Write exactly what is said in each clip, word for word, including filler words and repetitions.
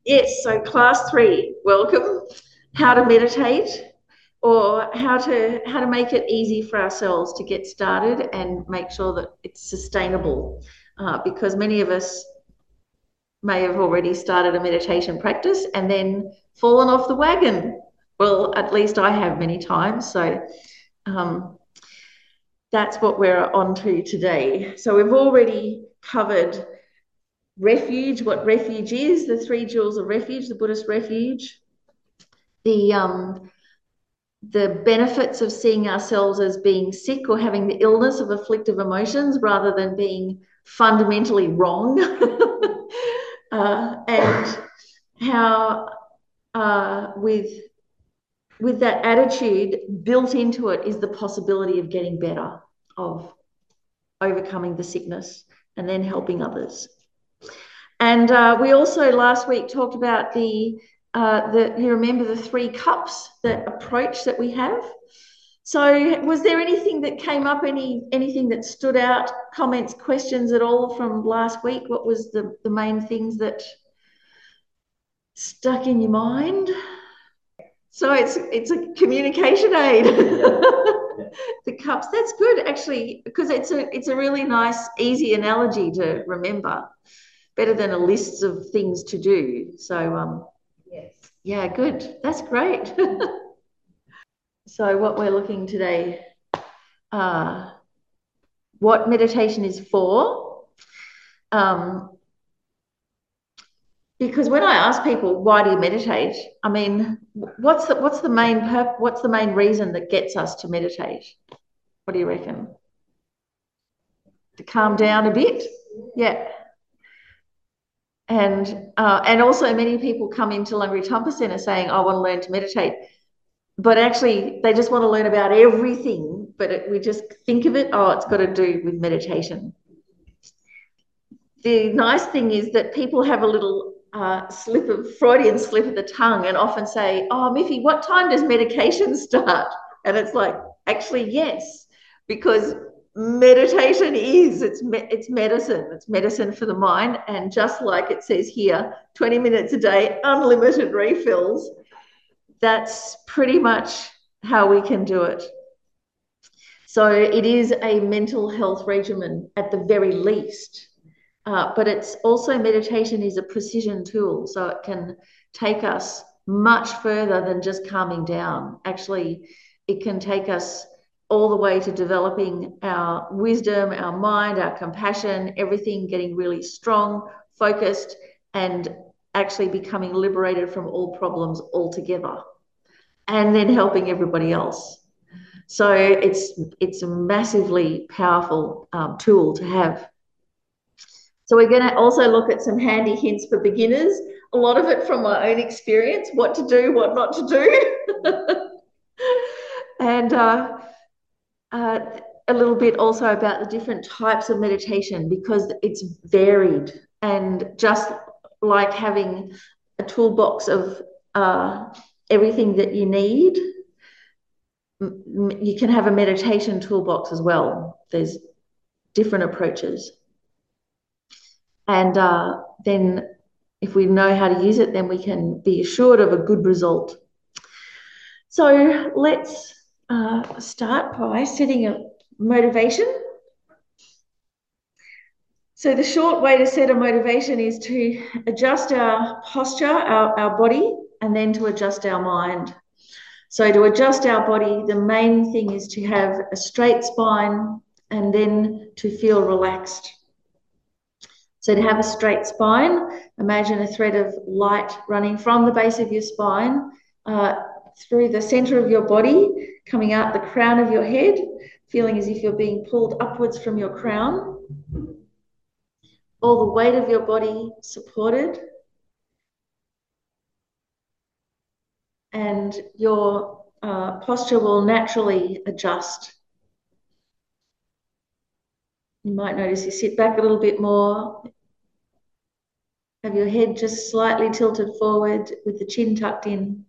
Yes, so class three, welcome. How to meditate, or how to how to make it easy for ourselves to get started and make sure that it's sustainable. Uh, because many of us may have already started a meditation practice and then fallen off the wagon. Well, at least I have many times. So um, that's what we're on to today. So we've already covered refuge, what refuge is, the three jewels of refuge, the Buddhist refuge, the um, the benefits of seeing ourselves as being sick or having the illness of afflictive emotions rather than being fundamentally wrong, uh, and how uh, with with that attitude built into it is the possibility of getting better, of overcoming the sickness and then helping others. And uh, we also last week talked about the, uh, the, you remember the three cups, that approach that we have. So was there anything that came up, any anything that stood out, comments, questions at all from last week? What was the, the main things that stuck in your mind? So it's it's a communication aid. The cups, that's good actually, because it's a it's a really nice, easy analogy to remember. Better than a list of things to do. So um, yes, yeah, good. That's great. So what we're looking today, uh, what meditation is for. Um, because when I ask people, why do you meditate? I mean, what's the what's the main perp what's the main reason that gets us to meditate? What do you reckon? To calm down a bit? Yeah. And uh, and also many people come into Langri Center saying, I want to learn to meditate. But actually, they just want to learn about everything. But it, we just think of it, oh, it's got to do with meditation. The nice thing is that people have a little uh, slip of Freudian slip of the tongue and often say, oh, Miffy, what time does medication start? And it's like, actually, yes, because meditation is, it's, me it's medicine. It's medicine for the mind. And just like it says here, twenty minutes a day, unlimited refills. That's pretty much how we can do it. So it is a mental health regimen at the very least. Uh, but it's also, meditation is a precision tool, so it can take us much further than just calming down. Actually, it can take us all the way to developing our wisdom, our mind, our compassion, everything getting really strong, focused, and actually becoming liberated from all problems altogether, and then helping everybody else. So it's it's a massively powerful um, tool to have. So we're going to also look at some handy hints for beginners, a lot of it from my own experience, what to do, what not to do. And uh, uh, a little bit also about the different types of meditation, because it's varied. And just like having a toolbox of uh, everything that you need, you can have a meditation toolbox as well. There's different approaches. And uh, then if we know how to use it, then we can be assured of a good result. So let's uh, start by setting a motivation. So the short way to set a motivation is to adjust our posture, our, our body, and then to adjust our mind. So to adjust our body, the main thing is to have a straight spine and then to feel relaxed. So to have a straight spine, imagine a thread of light running from the base of your spine uh, through the center of your body, coming out the crown of your head, feeling as if you're being pulled upwards from your crown. All the weight of your body supported. And your uh, posture will naturally adjust. You might notice you sit back a little bit more. Have your head just slightly tilted forward with the chin tucked in.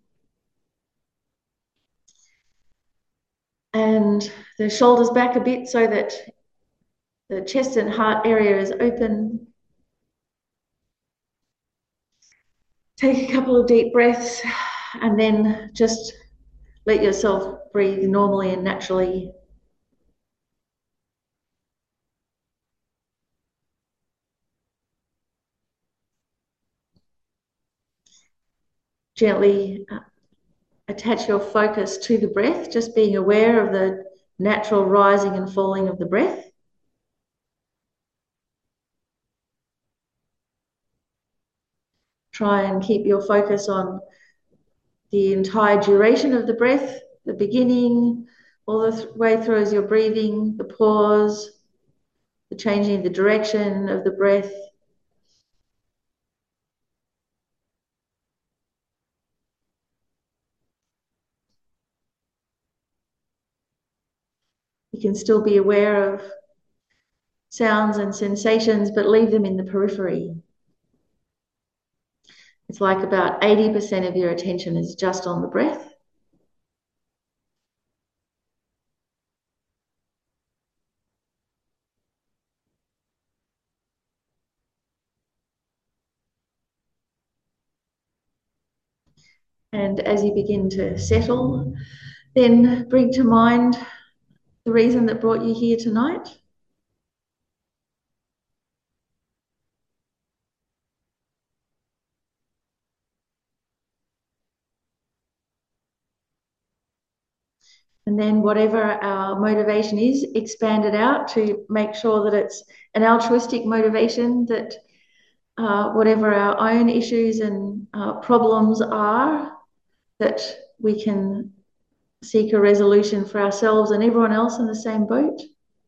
And the shoulders back a bit so that the chest and heart area is open. Take a couple of deep breaths and then just let yourself breathe normally and naturally. Gently uh, attach your focus to the breath, just being aware of the natural rising and falling of the breath. Try and keep your focus on the entire duration of the breath, the beginning, all the th way through as you're breathing, the pause, the changing the direction of the breath. You can still be aware of sounds and sensations, but leave them in the periphery. It's like about eighty percent of your attention is just on the breath. And as you begin to settle, then bring to mind the reason that brought you here tonight. And then whatever our motivation is, expand it out to make sure that it's an altruistic motivation, that uh, whatever our own issues and uh, problems are, that we can seek a resolution for ourselves and everyone else in the same boat.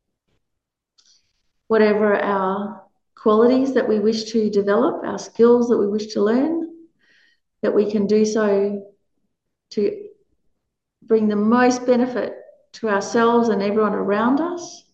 Whatever our qualities that we wish to develop, our skills that we wish to learn, that we can do so to bring the most benefit to ourselves and everyone around us.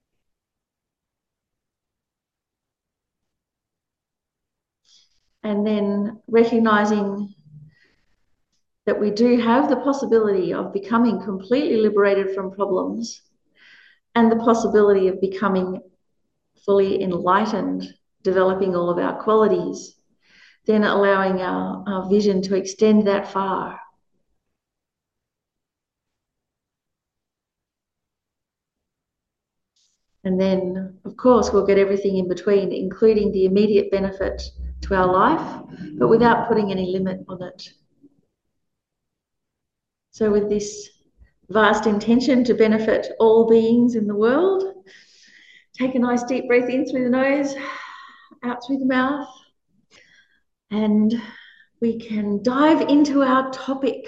And then recognizing that we do have the possibility of becoming completely liberated from problems and the possibility of becoming fully enlightened, developing all of our qualities, then allowing our, our vision to extend that far. And then, of course, we'll get everything in between, including the immediate benefit to our life, but without putting any limit on it. So with this vast intention to benefit all beings in the world, take a nice deep breath in through the nose, out through the mouth, and we can dive into our topic.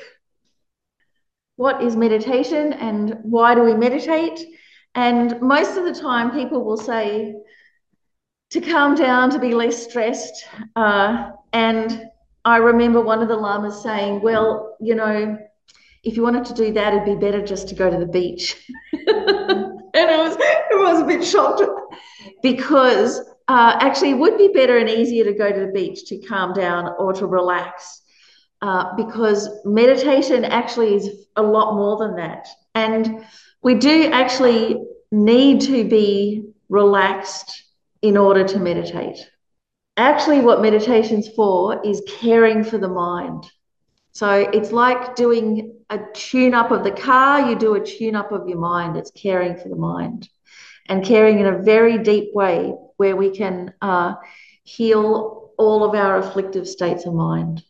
What is meditation and why do we meditate? And most of the time people will say to calm down, to be less stressed. Uh, and I remember one of the lamas saying, well, you know, if you wanted to do that, it'd be better just to go to the beach. And I was, I was a bit shocked because uh, actually it would be better and easier to go to the beach to calm down or to relax. Uh, because meditation actually is a lot more than that. And we do actually need to be relaxed in order to meditate. Actually, what meditation's for is caring for the mind. So it's like doing a tune-up of the car, you do a tune-up of your mind. It's caring for the mind and caring in a very deep way where we can uh, heal all of our afflictive states of mind.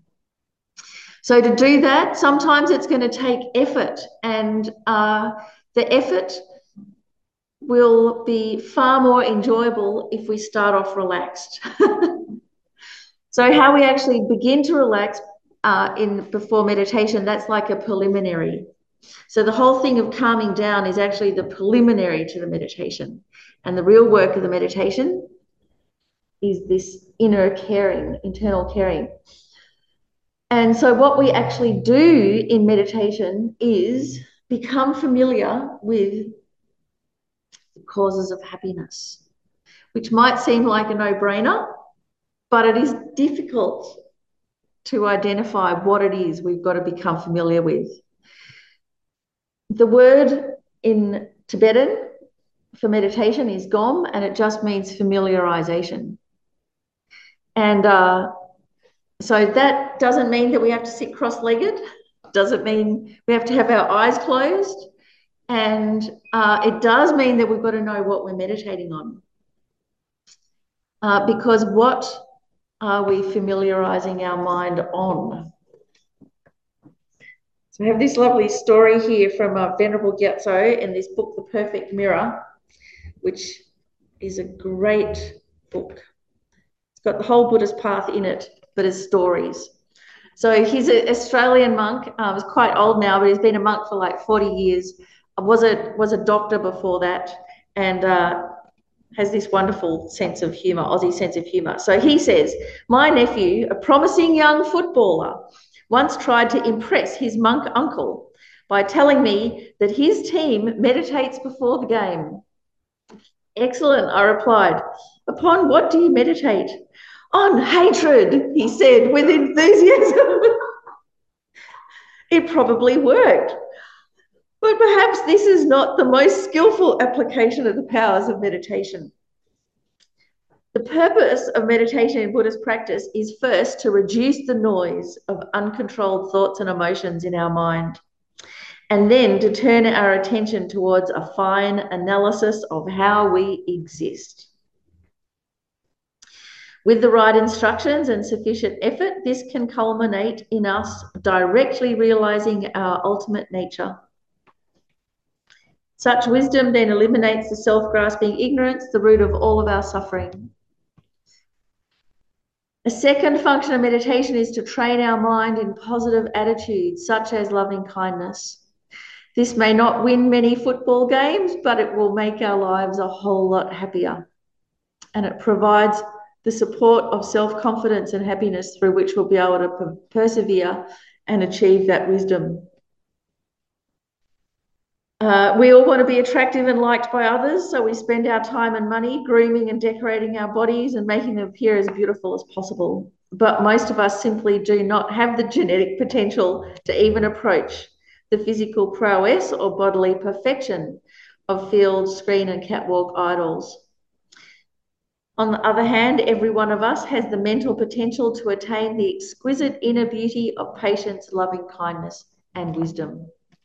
So to do that, sometimes it's going to take effort, and uh, the effort will be far more enjoyable if we start off relaxed. So how we actually begin to relax uh, in before meditation, that's like a preliminary. So the whole thing of calming down is actually the preliminary to the meditation. And the real work of the meditation is this inner caring, internal caring. And so what we actually do in meditation is become familiar with the causes of happiness, which might seem like a no-brainer, but it is difficult to identify what it is we've got to become familiar with. The word in Tibetan for meditation is gom, and it just means familiarization. And uh, So that doesn't mean that we have to sit cross-legged. Doesn't mean we have to have our eyes closed. And uh, it does mean that we've got to know what we're meditating on. Uh, because what are we familiarizing our mind on? So I have this lovely story here from uh, Venerable Gyatso in this book, The Perfect Mirror, which is a great book. It's got the whole Buddhist path in it, but as stories. So he's an Australian monk. Uh, he's quite old now, but he's been a monk for like forty years. Was a, was a doctor before that, and uh, has this wonderful sense of humour, Aussie sense of humour. So he says, my nephew, a promising young footballer, once tried to impress his monk uncle by telling me that his team meditates before the game. Excellent, I replied. Upon what do you meditate? On hatred, he said with enthusiasm. It probably worked. But perhaps this is not the most skillful application of the powers of meditation. The purpose of meditation in Buddhist practice is first to reduce the noise of uncontrolled thoughts and emotions in our mind, and then to turn our attention towards a fine analysis of how we exist. With the right instructions and sufficient effort, this can culminate in us directly realizing our ultimate nature. Such wisdom then eliminates the self-grasping ignorance, the root of all of our suffering. A second function of meditation is to train our mind in positive attitudes, such as loving kindness. This may not win many football games, but it will make our lives a whole lot happier. And it provides the support of self-confidence and happiness through which we'll be able to persevere and achieve that wisdom. Uh, we all want to be attractive and liked by others, so we spend our time and money grooming and decorating our bodies and making them appear as beautiful as possible. But most of us simply do not have the genetic potential to even approach the physical prowess or bodily perfection of field, screen, and catwalk idols. On the other hand, every one of us has the mental potential to attain the exquisite inner beauty of patience, loving kindness, and wisdom.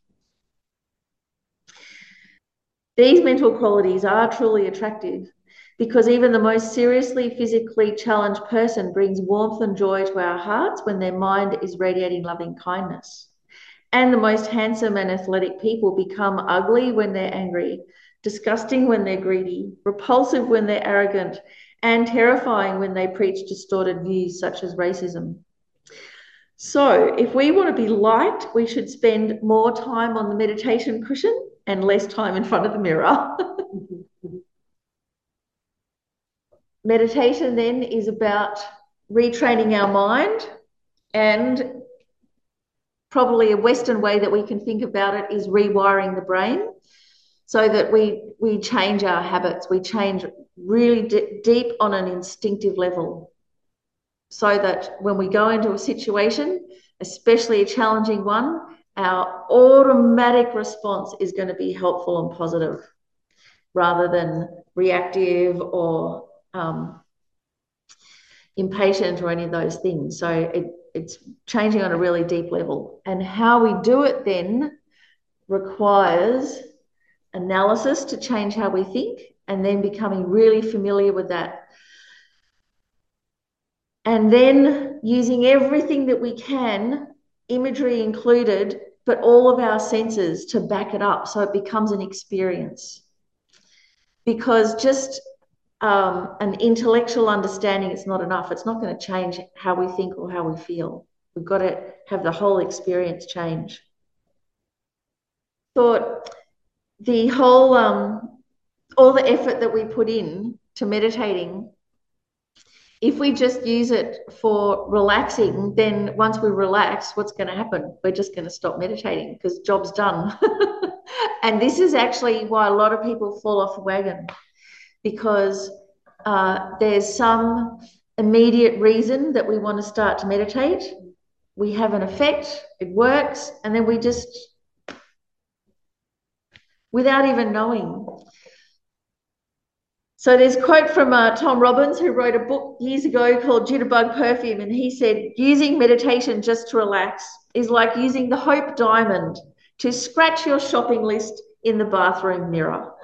These mental qualities are truly attractive because even the most seriously physically challenged person brings warmth and joy to our hearts when their mind is radiating loving kindness. And the most handsome and athletic people become ugly when they're angry, disgusting when they're greedy, repulsive when they're arrogant, and terrifying when they preach distorted views such as racism. So if we want to be liked, we should spend more time on the meditation cushion and less time in front of the mirror. Meditation then is about retraining our mind, and probably a Western way that we can think about it is rewiring the brain so that we, we change our habits, we change really d- deep on an instinctive level so that when we go into a situation, especially a challenging one, our automatic response is going to be helpful and positive rather than reactive or um, impatient or any of those things. So it, it's changing on a really deep level. And how we do it then requires analysis to change how we think and then becoming really familiar with that. And then using everything that we can, imagery included, but all of our senses to back it up so it becomes an experience. Because just um, an intellectual understanding is not enough. It's not going to change how we think or how we feel. We've got to have the whole experience change. Thought the whole, um, all the effort that we put in to meditating, if we just use it for relaxing, then once we relax, what's going to happen? We're just going to stop meditating because job's done. And this is actually why a lot of people fall off the wagon, because uh, there's some immediate reason that we want to start to meditate. We have an effect, it works, and then we just, without even knowing. So there's a quote from uh, Tom Robbins, who wrote a book years ago called Jitterbug Perfume, and he said, using meditation just to relax is like using the Hope Diamond to scratch your shopping list in the bathroom mirror.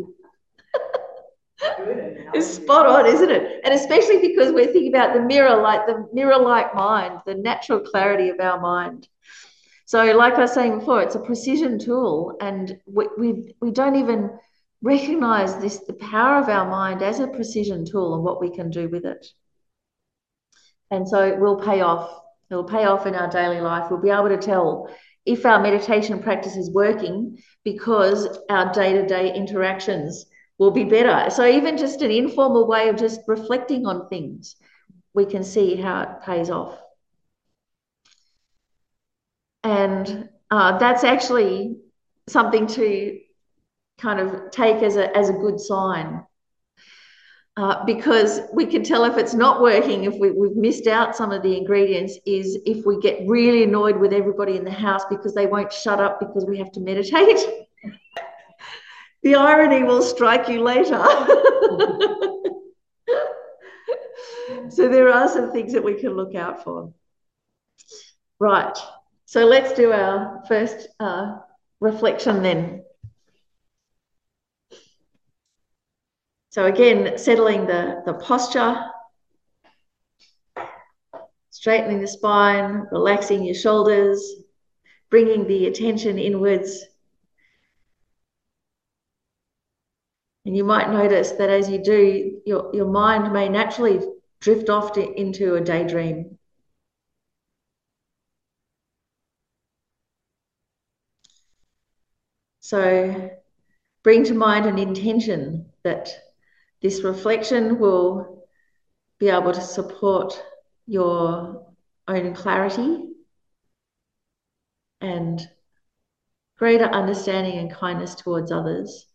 It's spot on, isn't it? And especially because we're thinking about the mirror, like the mirror-like mind, the natural clarity of our mind. So like I was saying before, it's a precision tool, and we, we, we don't even recognize this, the power of our mind as a precision tool and what we can do with it. And so it will pay off. It will pay off in our daily life. We'll be able to tell if our meditation practice is working because our day-to-day interactions will be better. So even just an informal way of just reflecting on things, we can see how it pays off. And uh, that's actually something to kind of take as a, as a good sign, uh, because we can tell if it's not working, if we, we've missed out some of the ingredients, is if we get really annoyed with everybody in the house because they won't shut up because we have to meditate. The irony will strike you later. So there are some things that we can look out for. Right. So let's do our first uh, reflection then. So again, settling the, the posture, straightening the spine, relaxing your shoulders, bringing the attention inwards. And you might notice that as you do, your, your mind may naturally drift off to, into a daydream. So bring to mind an intention that this reflection will be able to support your own clarity and greater understanding and kindness towards others.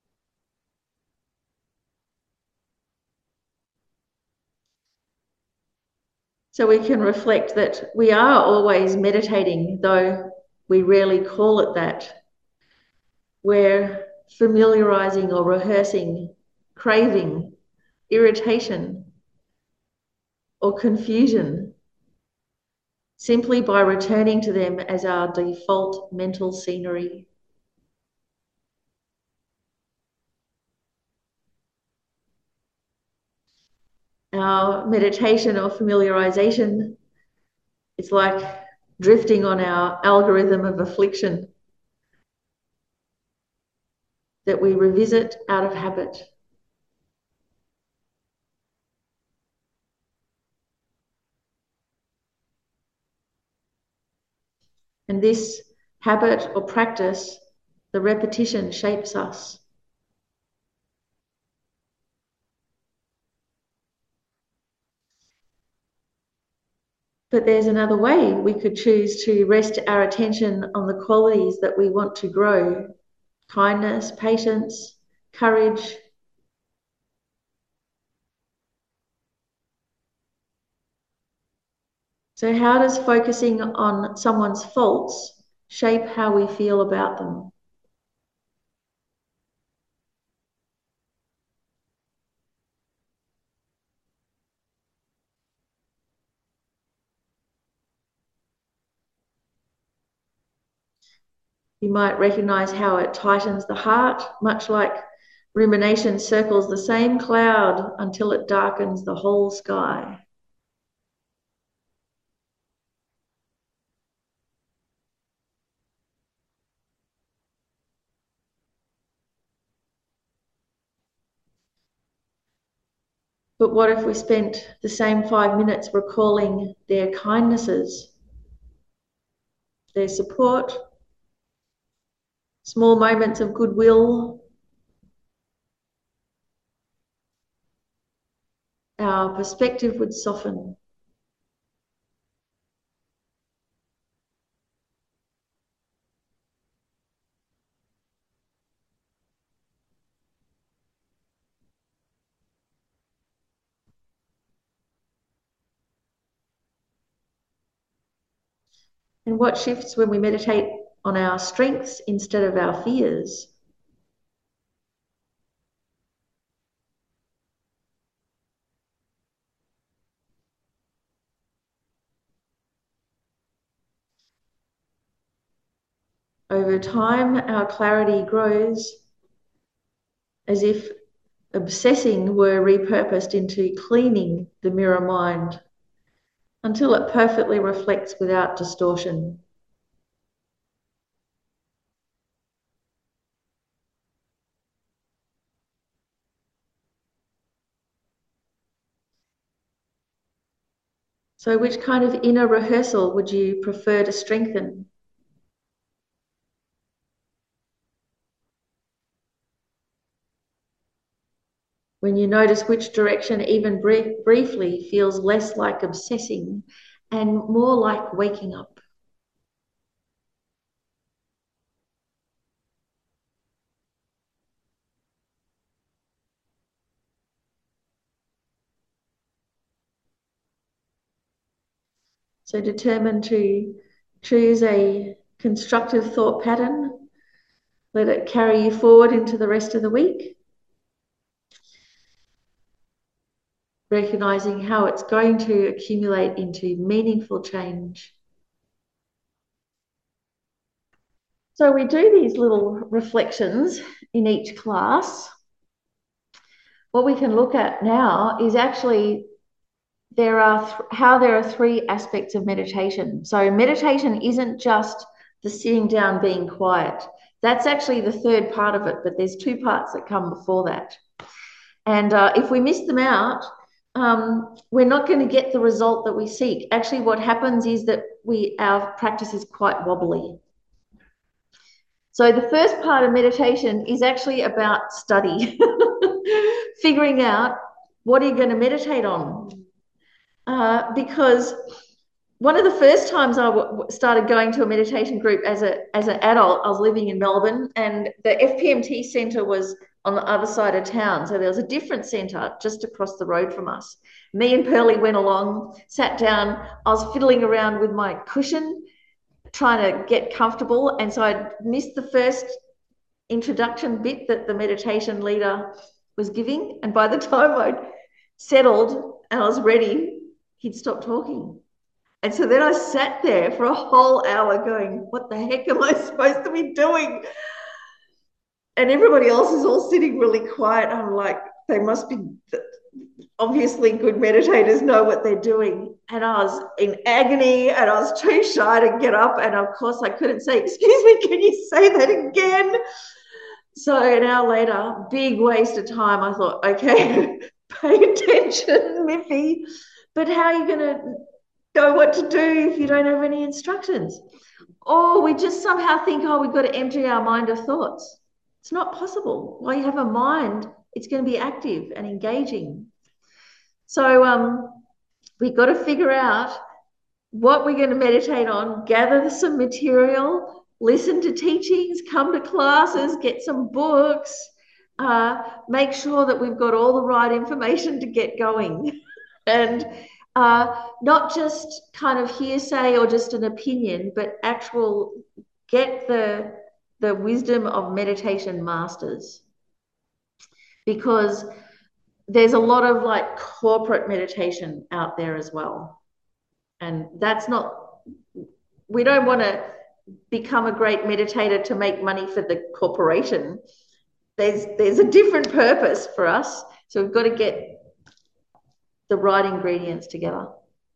So we can reflect that we are always meditating, though we rarely call it that. We're familiarizing or rehearsing craving, irritation, or confusion simply by returning to them as our default mental scenery. Our meditation or familiarization, it's like drifting on our algorithm of affliction that we revisit out of habit. And this habit or practice, the repetition, shapes us. But there's another way. We could choose to rest our attention on the qualities that we want to grow: kindness, patience, courage. So how does focusing on someone's faults shape how we feel about them? You might recognize how it tightens the heart, much like rumination circles the same cloud until it darkens the whole sky. But what if we spent the same five minutes recalling their kindnesses, their support, small moments of goodwill? Our perspective would soften. And what shifts when we meditate on our strengths instead of our fears? Over time, our clarity grows as if obsessing were repurposed into cleaning the mirror mind until it perfectly reflects without distortion. So which kind of inner rehearsal would you prefer to strengthen? When you notice which direction, even brief, briefly, feels less like obsessing and more like waking up. So determine to choose a constructive thought pattern. Let it carry you forward into the rest of the week. Recognizing how it's going to accumulate into meaningful change. So we do these little reflections in each class. What we can look at now is actually there are th how there are three aspects of meditation. So meditation isn't just the sitting down, being quiet. That's actually the third part of it, but there's two parts that come before that. And uh, if we miss them out, um, we're not going to get the result that we seek. Actually, what happens is that we our practice is quite wobbly. So the first part of meditation is actually about study, figuring out what are you going to meditate on. Uh, because one of the first times I w started going to a meditation group as a as an adult, I was living in Melbourne, and the F P M T centre was on the other side of town. So there was a different centre just across the road from us. Me and Pearlie went along, sat down. I was fiddling around with my cushion, trying to get comfortable. And so I missed the first introduction bit that the meditation leader was giving. And by the time I'd settled and I was ready, he'd stopped talking. And so then I sat there for a whole hour going, what the heck am I supposed to be doing? And everybody else is all sitting really quiet. I'm like, they must be obviously good meditators, know what they're doing. And I was in agony and I was too shy to get up. And of course I couldn't say, excuse me, can you say that again? So an hour later, big waste of time. I thought, okay, pay attention, Miffy. But how are you going to know what to do if you don't have any instructions? Or we just somehow think, oh, we've got to empty our mind of thoughts. It's not possible. While you have a mind, it's going to be active and engaging. So um, we've got to figure out what we're going to meditate on, gather some material, listen to teachings, come to classes, get some books, uh, make sure that we've got all the right information to get going. And uh, not just kind of hearsay or just an opinion, but actual get the, the wisdom of meditation masters. Because there's a lot of like corporate meditation out there as well. And that's not, we don't want to become a great meditator to make money for the corporation. There's, there's a different purpose for us. So we've got to get the right ingredients together.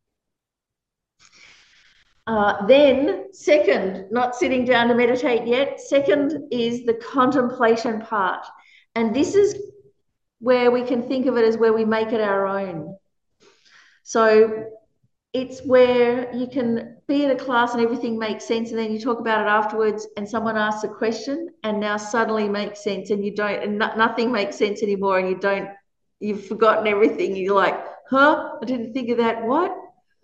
Uh, then second, not sitting down to meditate yet, second is the contemplation part. And this is where we can think of it as where we make it our own. So it's where you can be in a class and everything makes sense, and then you talk about it afterwards and someone asks a question and now suddenly makes sense, and you don't, and no, nothing makes sense anymore, and you don't, you've forgotten everything. You're like, huh, I didn't think of that, what?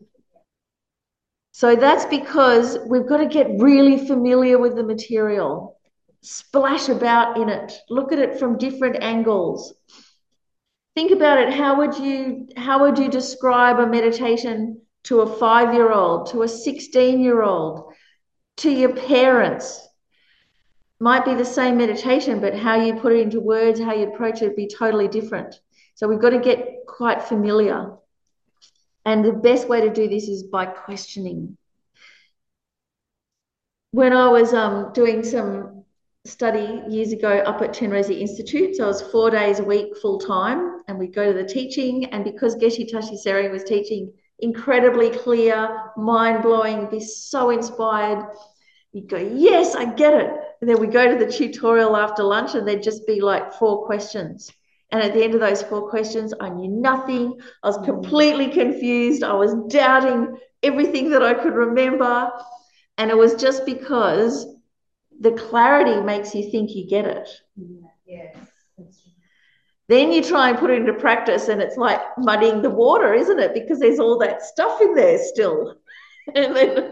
So that's because we've got to get really familiar with the material, splash about in it, look at it from different angles. Think about it. How would you, how would you describe a meditation to a five-year-old, to a sixteen-year-old, to your parents? Might be the same meditation, but how you put it into words, how you approach it would be totally different. So we've got to get quite familiar. And the best way to do this is by questioning. when I was um, doing some study years ago up at Chenrezig Institute, so I was four days a week full time, and we'd go to the teaching. And because Geshe Tashi was teaching incredibly clear, mind blowing, be so inspired, you'd go, yes, I get it. And then we go to the tutorial after lunch, and there'd just be like four questions. And at the end of those four questions, I knew nothing. I was completely confused. I was doubting everything that I could remember. And it was just because the clarity makes you think you get it. Yes. Then you try and put it into practice, and it's like muddying the water, isn't it? Because there's all that stuff in there still. And then,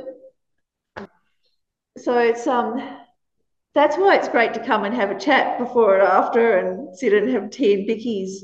so it's um, that's why it's great to come and have a chat before and after, and sit and have tea and bickies,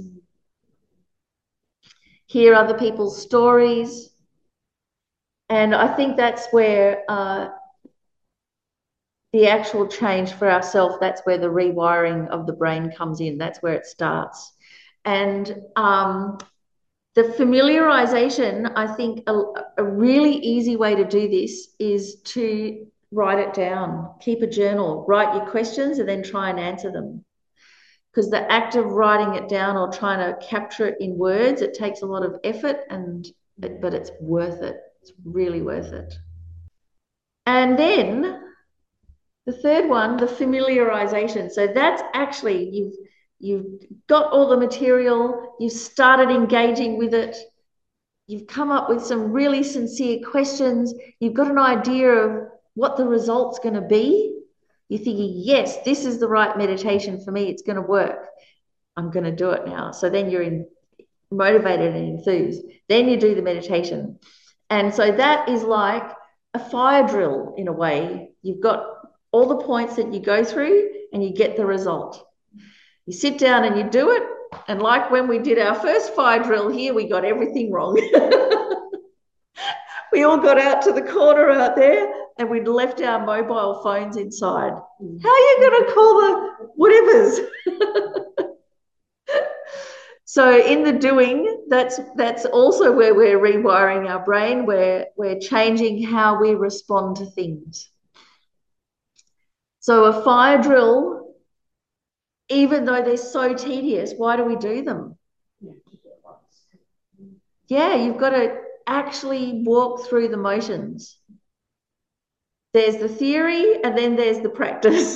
hear other people's stories. And I think that's where uh, the actual change for ourselves, that's where the rewiring of the brain comes in. That's where it starts. And um, the familiarization, I think a, a really easy way to do this is to write it down, keep a journal, write your questions, and then try and answer them. Because the act of writing it down or trying to capture it in words, it takes a lot of effort, and but it's worth it. It's really worth it. And then the third one, the familiarization. So that's actually, you've you've got all the material, you've started engaging with it, you've come up with some really sincere questions, you've got an idea of what the result's going to be. You're thinking, yes, this is the right meditation for me, it's going to work. I'm going to do it now. So then you're in, motivated and enthused. Then you do the meditation. And so that is like a fire drill in a way. You've got all the points that you go through and you get the result. You sit down and you do it. And like when we did our first fire drill here, we got everything wrong. We all got out to the corner out there and we'd left our mobile phones inside. How are you going to call the whatevers? So in the doing, that's that's also where we're rewiring our brain, where we're changing how we respond to things. So a fire drill, even though they're so tedious, why do we do them? Yeah, you've got to actually walk through the motions. There's the theory and then there's the practice.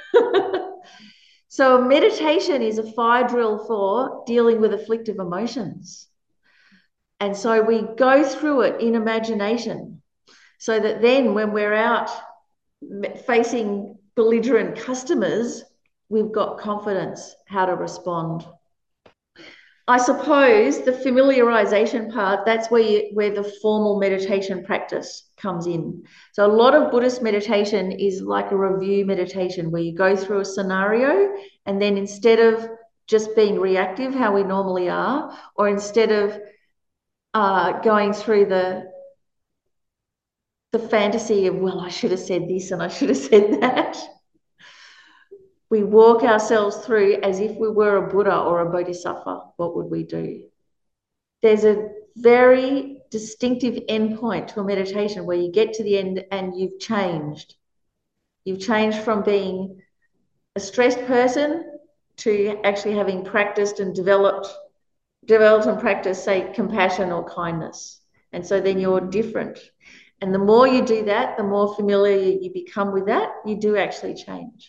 So meditation is a fire drill for dealing with afflictive emotions. And so we go through it in imagination so that then when we're out facing belligerent customers, we've got confidence how to respond. I suppose the familiarization part, that's where, you, where the formal meditation practice comes in. So a lot of Buddhist meditation is like a review meditation where you go through a scenario and then instead of just being reactive, how we normally are, or instead of uh, going through the the fantasy of, well, I should have said this and I should have said that, we walk ourselves through as if we were a Buddha or a Bodhisattva. What would we do? There's a very distinctive endpoint to a meditation where you get to the end and you've changed. You've changed from being a stressed person to actually having practiced and developed, developed and practiced, say, compassion or kindness. And so then you're different. And the more you do that, the more familiar you become with that, you do actually change.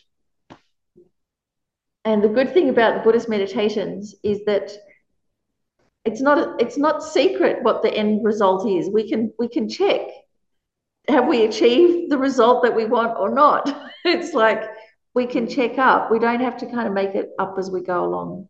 And the good thing about the Buddhist meditations is that it's not it's not secret what the end result is. We can we can check, have we achieved the result that we want or not? It's like we can check up. We don't have to kind of make it up as we go along.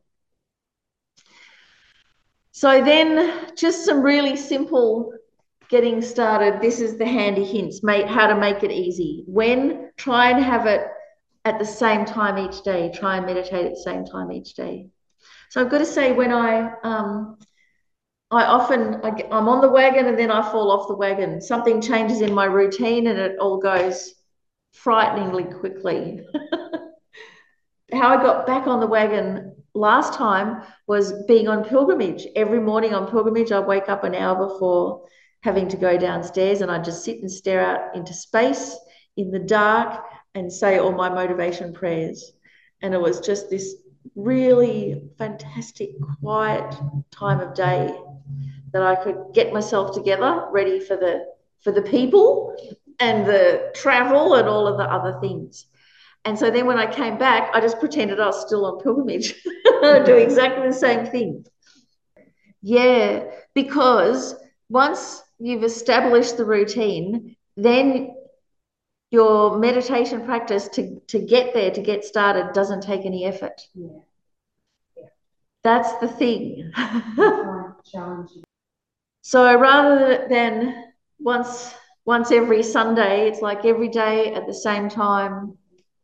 So then just some really simple getting started. This is the handy hints, mate, how to make it easy. When, try and have it at the same time each day. Try and meditate at the same time each day. So I've got to say, when I, um, I often, I, I'm on the wagon and then I fall off the wagon. Something changes in my routine and it all goes frighteningly quickly. How I got back on the wagon last time was being on pilgrimage. Every morning on pilgrimage, I wake up an hour before having to go downstairs and I just sit and stare out into space in the dark and say all my motivation prayers. And it was just this really fantastic, quiet time of day that I could get myself together, ready for the for the people and the travel and all of the other things. And so then when I came back, I just pretended I was still on pilgrimage, doing exactly the same thing. Yeah, because once you've established the routine, then your meditation practice to, to get there, to get started, doesn't take any effort. Yeah. Yeah. That's the thing. Challenging. So rather than once once every Sunday, it's like every day at the same time.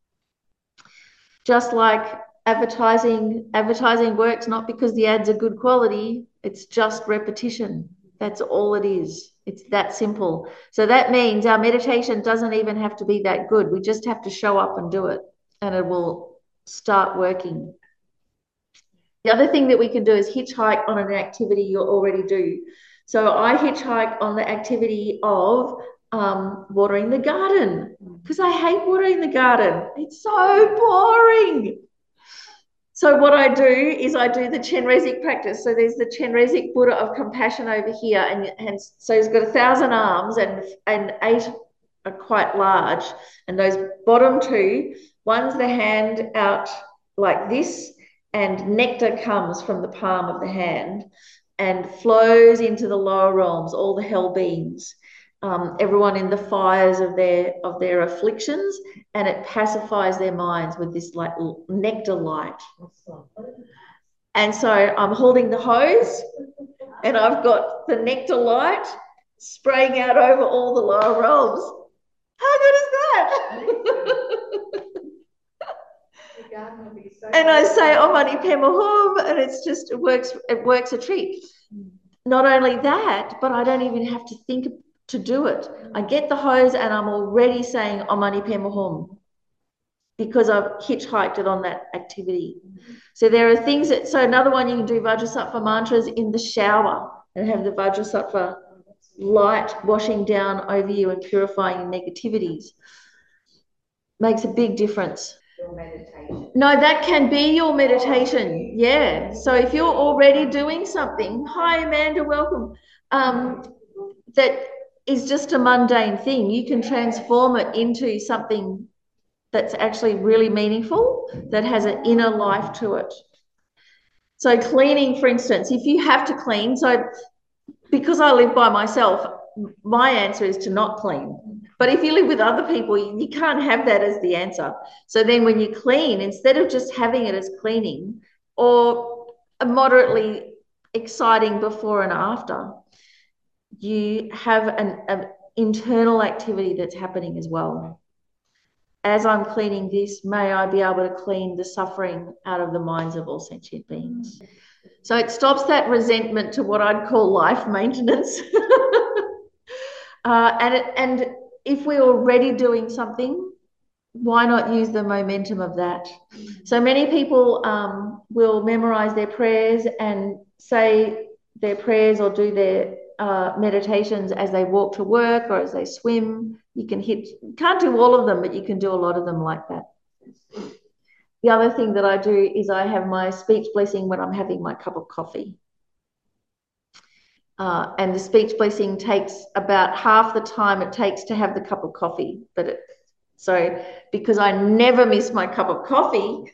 Just like advertising, advertising works not because the ads are good quality, it's just repetition. That's all it is. It's that simple. So that means our meditation doesn't even have to be that good. We just have to show up and do it, and it will start working. The other thing that we can do is hitchhike on an activity you already do. So I hitchhike on the activity of um, watering the garden, because I hate watering the garden. It's so boring. So what I do is I do the Chenrezig practice. So there's the Chenrezig Buddha of compassion over here. And, and so he's got a thousand arms, and, and eight are quite large. And those bottom two, one's the hand out like this, and nectar comes from the palm of the hand and flows into the lower realms, all the hell beings, um, everyone in the fires of their of their afflictions, and it pacifies their minds with this like nectar light. And so I'm holding the hose, and I've got the nectar light spraying out over all the lower realms. How good is that? And I say Om Mani Padme Hum, and it's just it works. It works a treat. Not only that, but I don't even have to think to do it. I get the hose, and I'm already saying Om Mani Padme Hum because I've hitchhiked it on that activity. So there are things that. So another one, you can do Vajrasattva mantras in the shower and have the Vajrasattva light washing down over you and purifying your negativities. Makes a big difference. Meditation. No, that can be your meditation. Yeah. So if you're already doing something, hi Amanda, welcome. Um, that is just a mundane thing. You can transform it into something that's actually really meaningful, that has an inner life to it. So cleaning, for instance, if you have to clean, so because I live by myself, my answer is to not clean. But if you live with other people, you can't have that as the answer. So then when you clean, instead of just having it as cleaning or a moderately exciting before and after, you have an, an internal activity that's happening as well. As I'm cleaning this, may I be able to clean the suffering out of the minds of all sentient beings. So it stops that resentment to what I'd call life maintenance. uh, and it, and if we're already doing something, why not use the momentum of that? So many people um, will memorize their prayers and say their prayers or do their uh, meditations as they walk to work or as they swim. You can hit, you can't do all of them, but you can do a lot of them like that. The other thing that I do is I have my speech blessing when I'm having my cup of coffee. Uh, and the speech blessing takes about half the time it takes to have the cup of coffee. But it, so because I never miss my cup of coffee,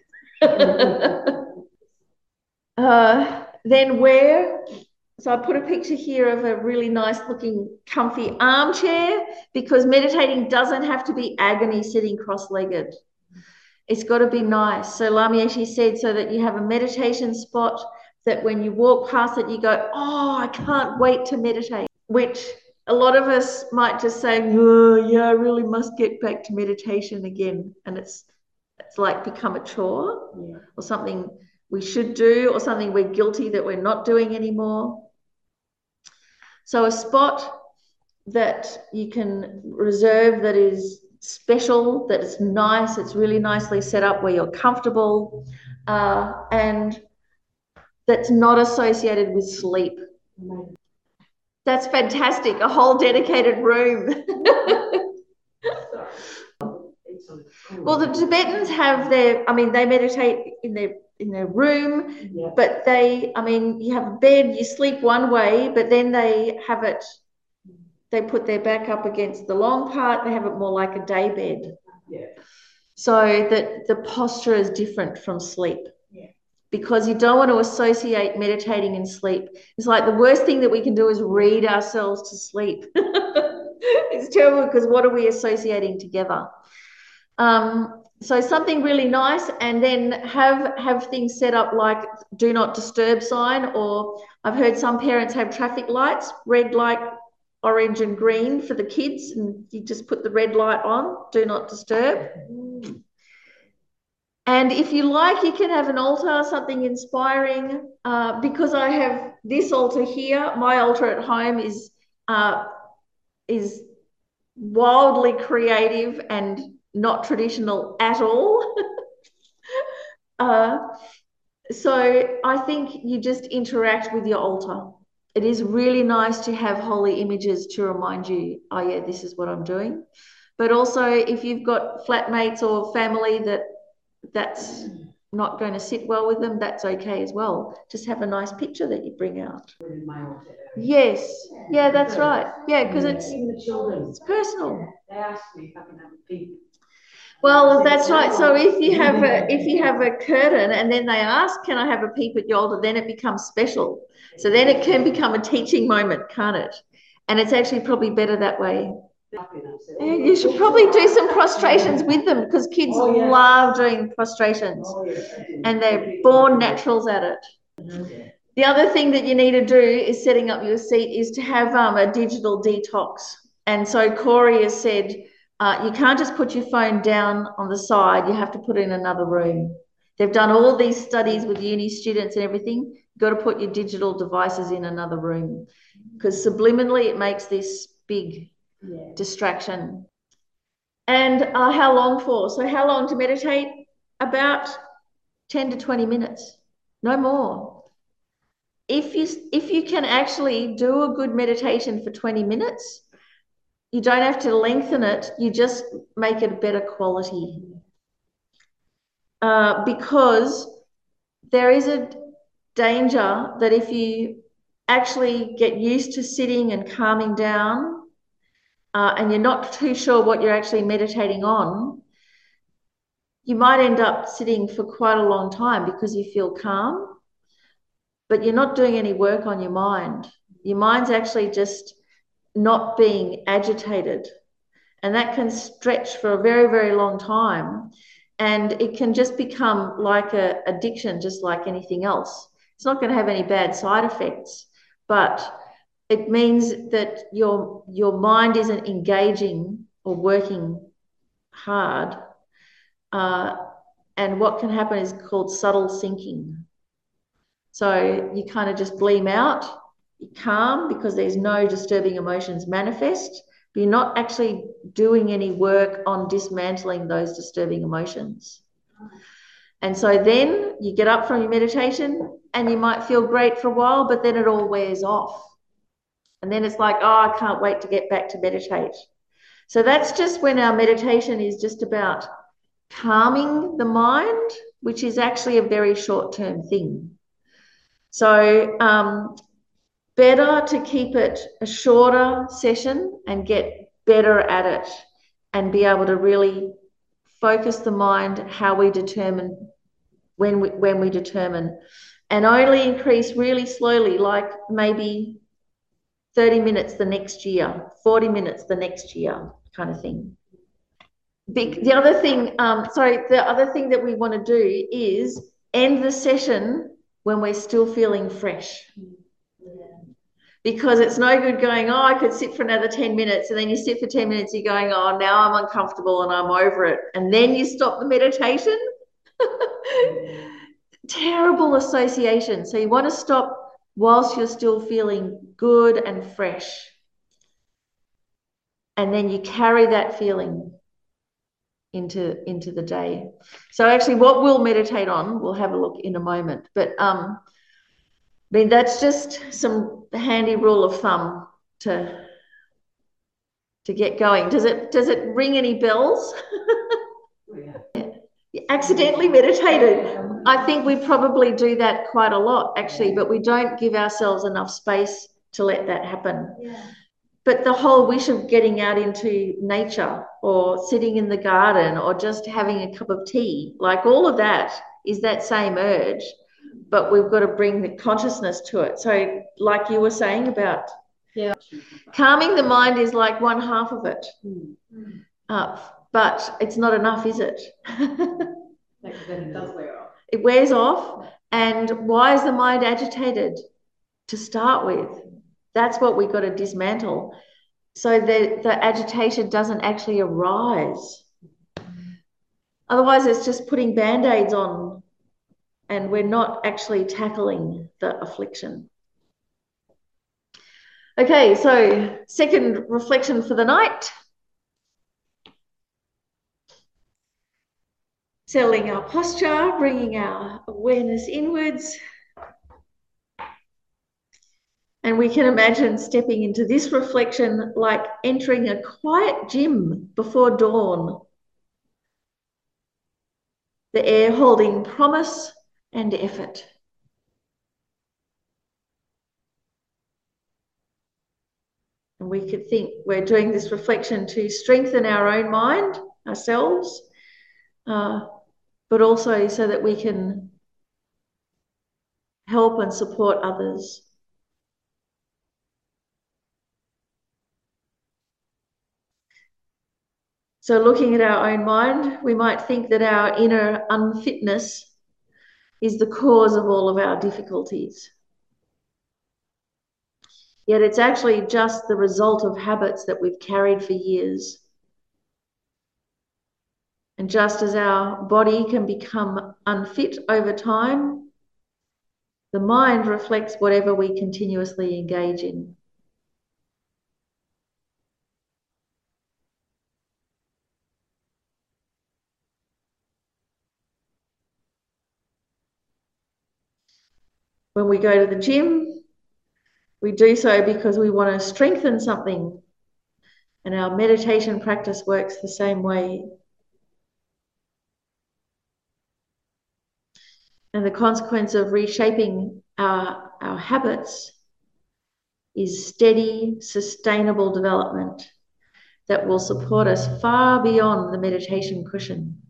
uh, then where? So I put a picture here of a really nice looking comfy armchair, because meditating doesn't have to be agony sitting cross-legged. It's got to be nice. So Lama Yeshe said, so that you have a meditation spot that when you walk past it, you go, oh, I can't wait to meditate, which a lot of us might just say, oh, yeah, I really must get back to meditation again. And it's it's like become a chore, yeah, or something we should do, or something we're guilty that we're not doing anymore. So a spot that you can reserve that is special, that is nice, it's really nicely set up where you're comfortable, uh, and that's not associated with sleep. That's fantastic, a whole dedicated room. Well, the Tibetans have their, I mean, they meditate in their in their room, yeah. But they, I mean, you have a bed, you sleep one way, but then they have it, they put their back up against the long part, they have it more like a day bed. Yeah. So that the posture is different from sleep. Yeah. Because you don't want to associate meditating and sleep. It's like the worst thing that we can do is read ourselves to sleep. It's terrible because what are we associating together? Um, so something really nice, and then have have things set up like do not disturb sign, or I've heard some parents have traffic lights, red light, orange and green for the kids, and you just put the red light on, do not disturb. And if you like, you can have an altar, something inspiring. Uh, because I have this altar here, my altar at home is uh, is wildly creative and not traditional at all. uh, so I think you just interact with your altar. It is really nice to have holy images to remind you, oh yeah, this is what I'm doing. But also if you've got flatmates or family that that's not going to sit well with them, that's okay as well. Just have a nice picture that you bring out. Yes, yeah, that's right. Yeah, because it's, it's personal. They ask me if I can have a peep. Well, that's right. So if you have a if you have a curtain and then they ask, can I have a peep at your altar, then it becomes special. So then it can become a teaching moment, can't it? And it's actually probably better that way. Yeah, you should probably do some prostrations with them because kids oh, yeah. love doing prostrations oh, yeah. and they're born naturals at it. Mm-hmm. The other thing that you need to do is setting up your seat is to have um, a digital detox. And so Corey has said, uh, you can't just put your phone down on the side, you have to put it in another room. They've done all these studies with uni students and everything. You've got to put your digital devices in another room because subliminally it makes this big yeah. distraction. And uh, how long for? So how long to meditate? About ten to twenty minutes, no more. If you, if you can actually do a good meditation for twenty minutes, you don't have to lengthen it, you just make it a better quality. Uh, because there is a danger that if you actually get used to sitting and calming down uh, and you're not too sure what you're actually meditating on, you might end up sitting for quite a long time because you feel calm, but you're not doing any work on your mind. Your mind's actually just not being agitated, and that can stretch for a very, very long time, and it can just become like a addiction, just like anything else. It's not going to have any bad side effects, but it means that your your mind isn't engaging or working hard, uh, and what can happen is called subtle sinking. So you kind of just bleem out, you're calm because there's no disturbing emotions manifest, but you're not actually doing any work on dismantling those disturbing emotions. And so then you get up from your meditation and you might feel great for a while, but then it all wears off. And then it's like, oh, I can't wait to get back to meditate. So that's just when our meditation is just about calming the mind, which is actually a very short-term thing. So um, better to keep it a shorter session and get better at it and be able to really focus the mind how we determine, when we, when we determine, and only increase really slowly, like maybe thirty minutes the next year, forty minutes the next year kind of thing. Big, the other thing, um, sorry, the other thing that we want to do is end the session when we're still feeling fresh. Yeah. Because it's no good going, oh, I could sit for another ten minutes, and then you sit for ten minutes, you're going, oh, now I'm uncomfortable and I'm over it. And then you stop the meditation. Terrible association. So you want to stop whilst you're still feeling good and fresh. And then you carry that feeling into, into the day. So actually what we'll meditate on, we'll have a look in a moment. But um, I mean, that's just some handy rule of thumb to, to get going. Does it, does it ring any bells? accidentally meditated. I think we probably do that quite a lot, actually, but we don't give ourselves enough space to let that happen. Yeah. But the whole wish of getting out into nature or sitting in the garden or just having a cup of tea, like all of that is that same urge, but we've got to bring the consciousness to it. So like you were saying about yeah. calming the mind is like one half of it. Mm. Uh, but it's not enough, is it? Like, then it does wear off. It wears off. And why is the mind agitated to start with? That's what we've got to dismantle, so that the agitation doesn't actually arise. Otherwise, it's just putting band-aids on and we're not actually tackling the affliction. Okay, so second reflection for the night. Settling our posture, bringing our awareness inwards. And we can imagine stepping into this reflection like entering a quiet gym before dawn. The air holding promise and effort. And we could think we're doing this reflection to strengthen our own mind, ourselves, uh, but also so that we can help and support others. So looking at our own mind, we might think that our inner unfitness is the cause of all of our difficulties. Yet it's actually just the result of habits that we've carried for years. And just as our body can become unfit over time, the mind reflects whatever we continuously engage in. When we go to the gym, we do so because we want to strengthen something. And our meditation practice works the same way. And the consequence of reshaping our, our habits is steady, sustainable development that will support us far beyond the meditation cushion.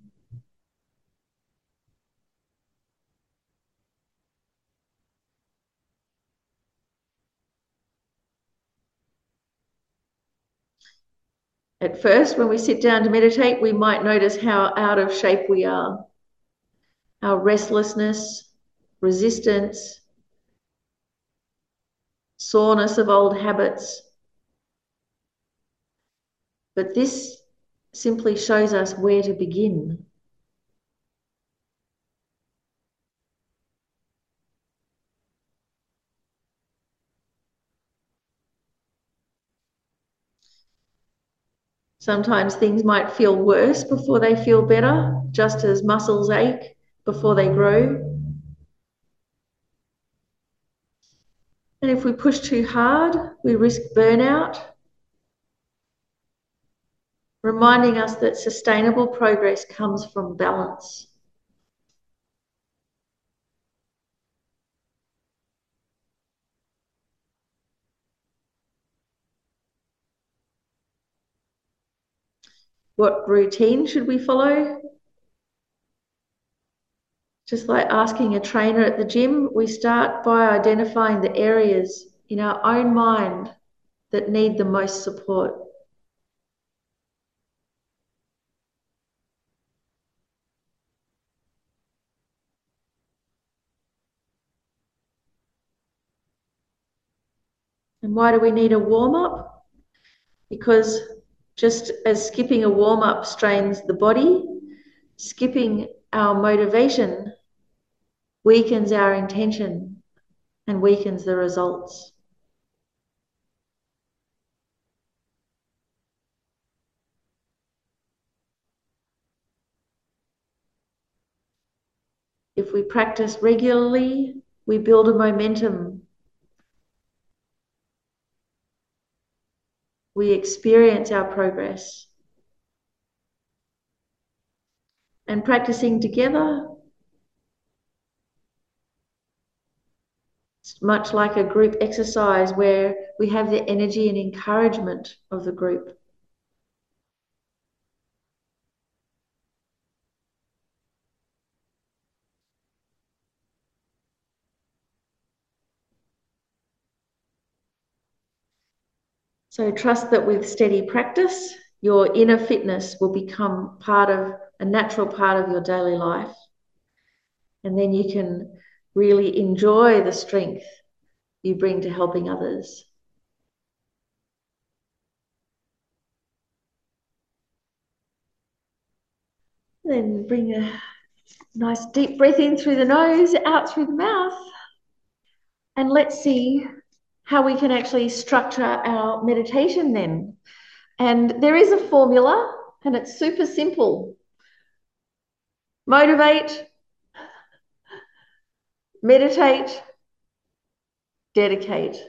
At first, when we sit down to meditate, we might notice how out of shape we are. Our restlessness, resistance, soreness of old habits. But this simply shows us where to begin. Sometimes things might feel worse before they feel better, just as muscles ache before they grow. And if we push too hard, we risk burnout, reminding us that sustainable progress comes from balance. What routine should we follow? Just like asking a trainer at the gym, we start by identifying the areas in our own mind that need the most support. And why do we need a warm-up? Because just as skipping a warm-up strains the body, skipping our motivation weakens our intention and weakens the results. If we practice regularly, we build a momentum. We experience our progress. and practicing together. It's much like a group exercise where we have the energy and encouragement of the group. So trust that with steady practice, your inner fitness will become part of a natural part of your daily life. And then you can really enjoy the strength you bring to helping others. Then bring a nice deep breath in through the nose, out through the mouth. And let's see how we can actually structure our meditation then. And there is a formula, and it's super simple. Motivate, meditate, dedicate.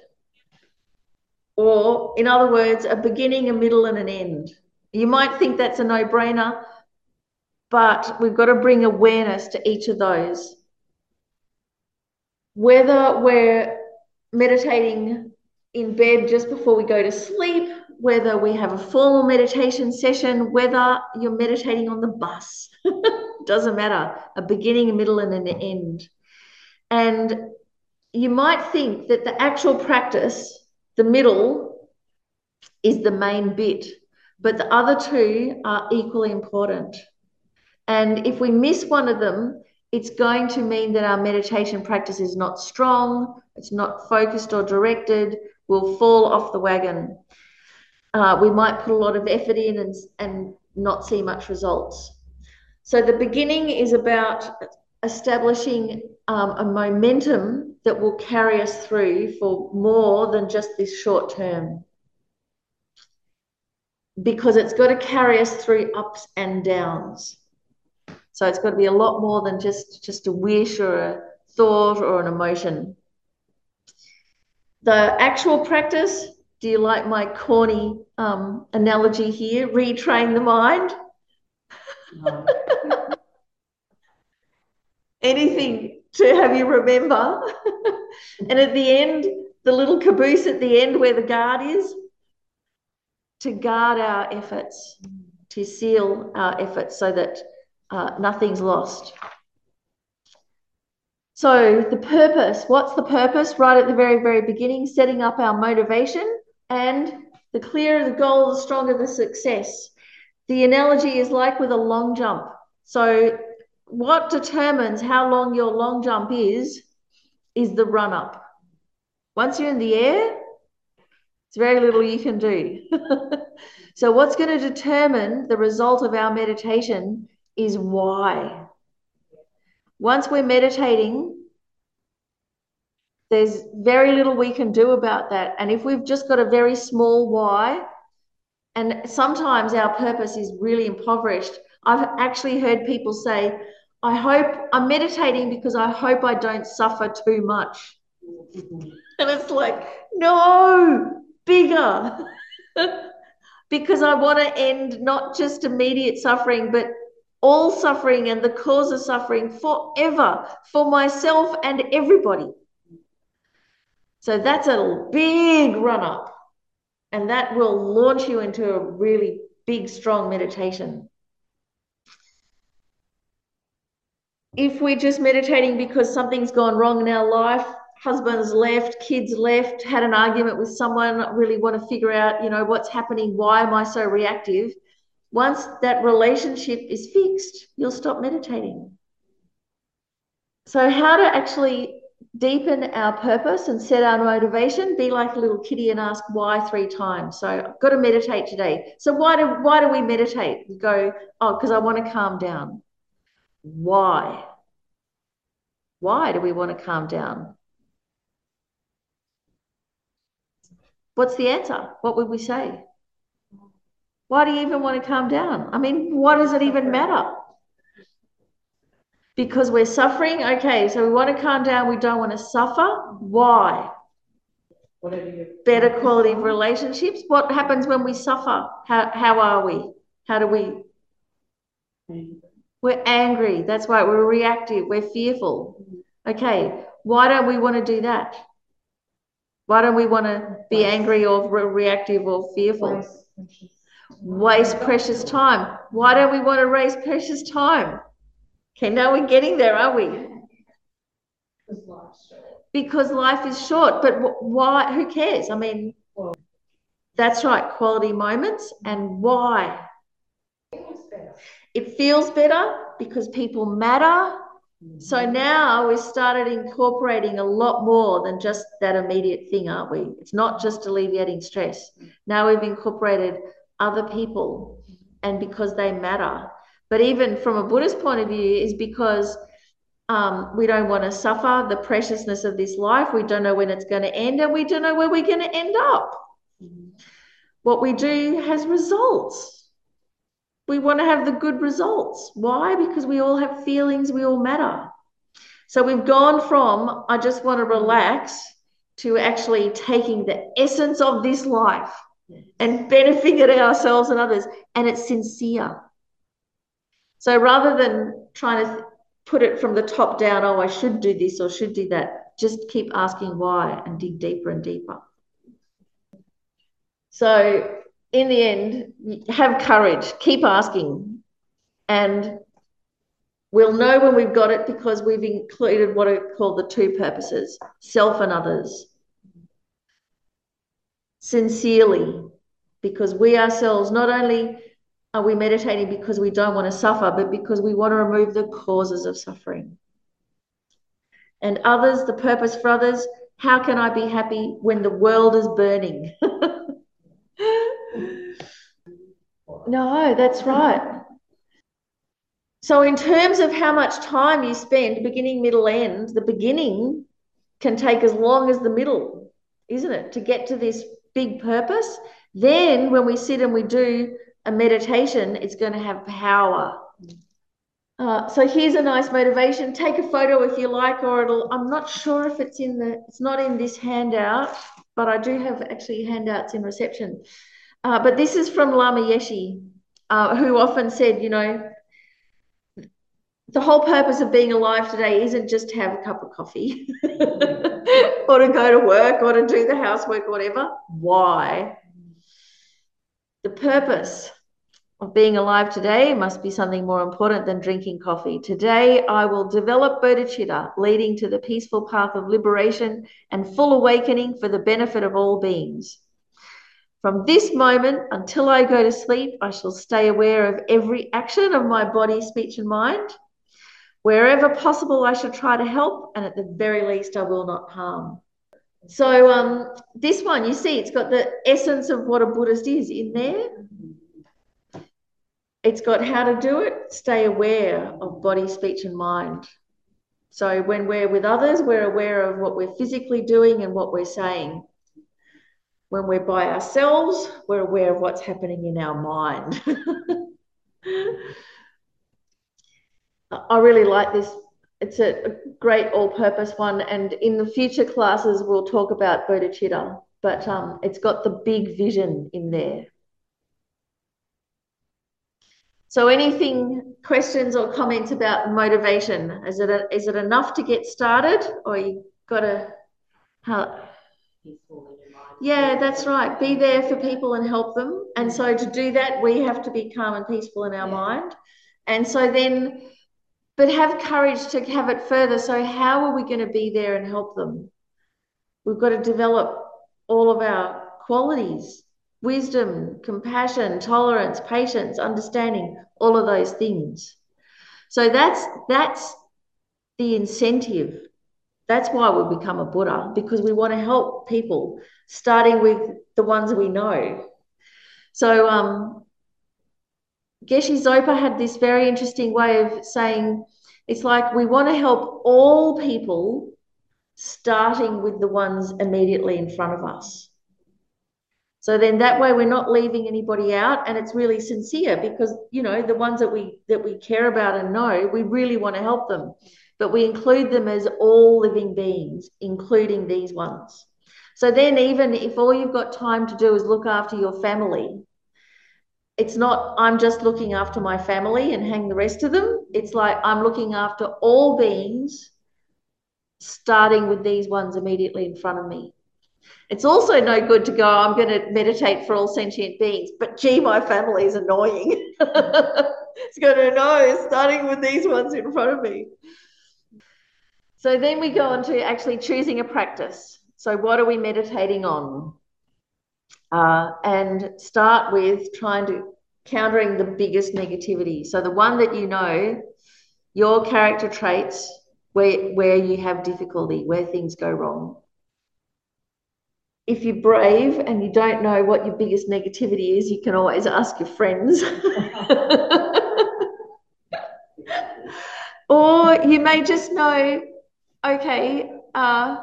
Or, in other words, a beginning, a middle, and an end. You might think that's a no-brainer, but we've got to bring awareness to each of those. Whether we're meditating in bed just before we go to sleep, whether we have a formal meditation session, whether you're meditating on the bus, doesn't matter, a beginning, a middle, and an end. And you might think that the actual practice, the middle, is the main bit, but the other two are equally important. And if we miss one of them, it's going to mean that our meditation practice is not strong, it's not focused or directed, we'll fall off the wagon. Uh, we might put a lot of effort in and, and not see much results. So the beginning is about establishing um, a momentum that will carry us through for more than just this short term. Because it's got to carry us through ups and downs. So it's got to be a lot more than just, just a wish or a thought or an emotion. The actual practice, do you like my corny um, analogy here? Retrain the mind. No. Anything to have you remember. And at the end, the little caboose at the end where the guard is, to guard our efforts, to seal our efforts so that uh, nothing's lost. So the purpose, what's the purpose? Right at the very, very beginning, setting up our motivation, and the clearer the goal, the stronger the success. The analogy is like with a long jump. So what determines how long your long jump is, is the run up. Once you're in the air, there's very little you can do. So what's going to determine the result of our meditation is why. Once we're meditating, there's very little we can do about that. And if we've just got a very small why, and sometimes our purpose is really impoverished, I've actually heard people say, I hope I'm meditating because I hope I don't suffer too much. And it's like, no, bigger. Because I want to end not just immediate suffering, but all suffering and the cause of suffering forever for myself and everybody. So that's a big run up, and that will launch you into a really big, strong meditation. If we're just meditating because something's gone wrong in our life, husband's left, kids left, had an argument with someone, really want to figure out, you know, what's happening, why am I so reactive? Once that relationship is fixed, you'll stop meditating. So how to actually deepen our purpose and set our motivation? Be like a little kitty and ask why three times. So I've got to meditate today. So why do, why do we meditate? We go, oh, because I want to calm down. Why? Why do we want to calm down? What's the answer? What would we say? Why do you even want to calm down? I mean, what does it even matter? Because we're suffering? Okay, so we want to calm down. We don't want to suffer. Why? Better quality of relationships. What happens when we suffer? How, how are we? How do we? We're angry. That's right. We're reactive. We're fearful. Okay. Why don't we want to do that? Why don't we want to be angry or re reactive or fearful? Waste precious. Waste precious time. Why don't we want to waste precious time? Okay, now we're getting there, are we? Because life's short. Because life is short. But why? Who cares? I mean, well, that's right. Quality moments. And why? It feels better. It feels better because people matter. So now we've started incorporating a lot more than just that immediate thing, aren't we? It's not just alleviating stress. Now we've incorporated other people and because they matter. But even from a Buddhist point of view is because um, we don't want to suffer the preciousness of this life. We don't know when it's going to end and we don't know where we're going to end up. What we do has results. We want to have the good results. Why? Because we all have feelings, we all matter. So we've gone from, I just want to relax, to actually taking the essence of this life and benefiting ourselves and others. And it's sincere. So rather than trying to put it from the top down, oh, I should do this or should do that, just keep asking why and dig deeper and deeper. So in the end, have courage, keep asking, and we'll know when we've got it because we've included what are called the two purposes, self and others. Sincerely, because we ourselves, not only are we meditating because we don't want to suffer, but because we want to remove the causes of suffering. And others, the purpose for others, how can I be happy when the world is burning? No, that's right. So in terms of how much time you spend, beginning, middle, end, the beginning can take as long as the middle, isn't it? To get to this big purpose. Then when we sit and we do a meditation, it's going to have power. Uh, so here's a nice motivation. Take a photo if you like, or it'll, I'm not sure if it's in the, it's not in this handout, but I do have actually handouts in reception. Uh, but this is from Lama Yeshe, uh, who often said, you know, the whole purpose of being alive today isn't just to have a cup of coffee or to go to work or to do the housework or whatever. Why? The purpose of being alive today must be something more important than drinking coffee. Today, I will develop bodhicitta, leading to the peaceful path of liberation and full awakening for the benefit of all beings. From this moment until I go to sleep, I shall stay aware of every action of my body, speech, and mind. Wherever possible, I shall try to help, and at the very least, I will not harm. So um, this one, you see, it's got the essence of what a Buddhist is in there. It's got how to do it, stay aware of body, speech, and mind. So when we're with others, we're aware of what we're physically doing and what we're saying. When we're by ourselves, we're aware of what's happening in our mind. I really like this. It's a great all-purpose one. And in the future classes, we'll talk about bodhicitta, but um, it's got the big vision in there. So anything, questions or comments about motivation? Is it, a, is it enough to get started, or you got to... How, yeah, that's right. Be there for people and help them. And so to do that, we have to be calm and peaceful in our yeah. mind. And so then, but have courage to have it further. So how are we going to be there and help them? We've got to develop all of our qualities, wisdom, compassion, tolerance, patience, understanding, all of those things. So that's, that's the incentive. That's why we become a Buddha, because we want to help people, starting with the ones we know. So um, Geshe Zopa had this very interesting way of saying, it's like we want to help all people, starting with the ones immediately in front of us. So then that way we're not leaving anybody out, and it's really sincere because, you know, the ones that we that we care about and know, we really want to help them. But we include them as all living beings, including these ones. So then even if all you've got time to do is look after your family, it's not, I'm just looking after my family and hang the rest of them. It's like I'm looking after all beings, starting with these ones immediately in front of me. It's also no good to go, I'm going to meditate for all sentient beings, but gee, my family is annoying. It's going to know, starting with these ones in front of me. So then we go on to actually choosing a practice. So what are we meditating on? Uh, and start with trying to countering the biggest negativity. So the one that you know, your character traits, where, where you have difficulty, where things go wrong. If you're brave and you don't know what your biggest negativity is, you can always ask your friends. Or you may just know, okay, uh,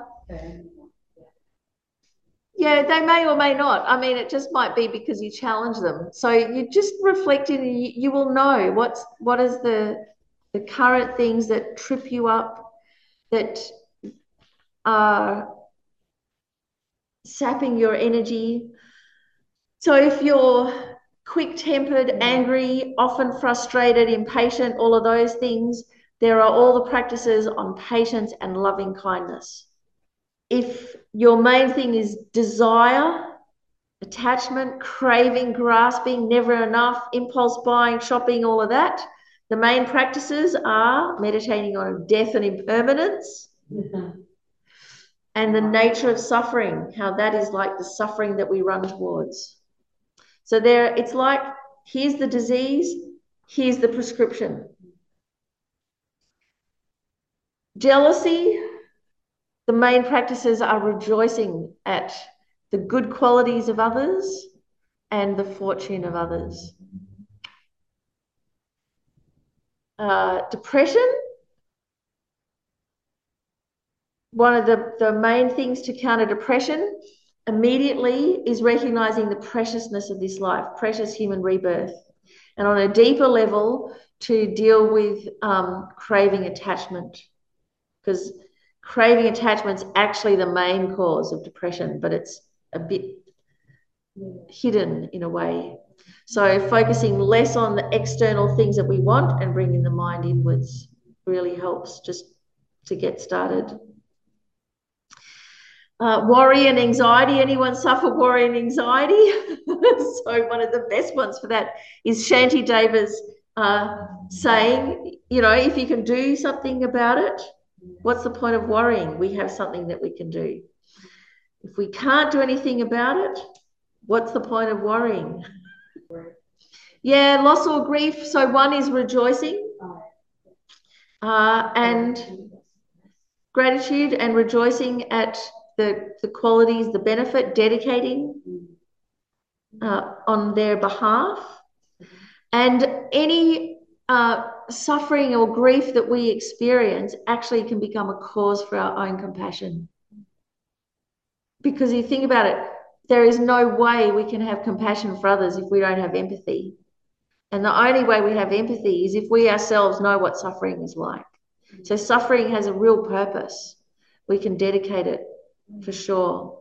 yeah, they may or may not. I mean, it just might be because you challenge them. So you just reflect in, you, you will know what's what is the the current things that trip you up, that are sapping your energy. So if you're quick-tempered, angry, often frustrated, impatient, all of those things, there are all the practices on patience and loving kindness. If your main thing is desire, attachment, craving, grasping, never enough, impulse buying, shopping, all of that, the main practices are meditating on death and impermanence, mm-hmm. and the nature of suffering, how that is like the suffering that we run towards. So there, it's like, here's the disease, here's the prescription. Jealousy, the main practices are rejoicing at the good qualities of others and the fortune of others. Uh, depression, one of the, the main things to counter depression immediately is recognizing the preciousness of this life, precious human rebirth. And on a deeper level, to deal with um, craving attachment, because craving attachment's actually the main cause of depression, but it's a bit hidden in a way. So focusing less on the external things that we want and bringing the mind inwards really helps just to get started. Uh, worry and anxiety. Anyone suffer worry and anxiety? So one of the best ones for that is Shanti Deva's uh, saying, you know, if you can do something about it, what's the point of worrying? We have something that we can do. If we can't do anything about it, what's the point of worrying? Yeah, loss or grief. So one is rejoicing uh, and gratitude and rejoicing at the, the qualities, the benefit, dedicating uh, on their behalf. And any uh, suffering or grief that we experience actually can become a cause for our own compassion. Because you think about it, there is no way we can have compassion for others if we don't have empathy. And the only way we have empathy is if we ourselves know what suffering is like. So suffering has a real purpose. We can dedicate it for sure.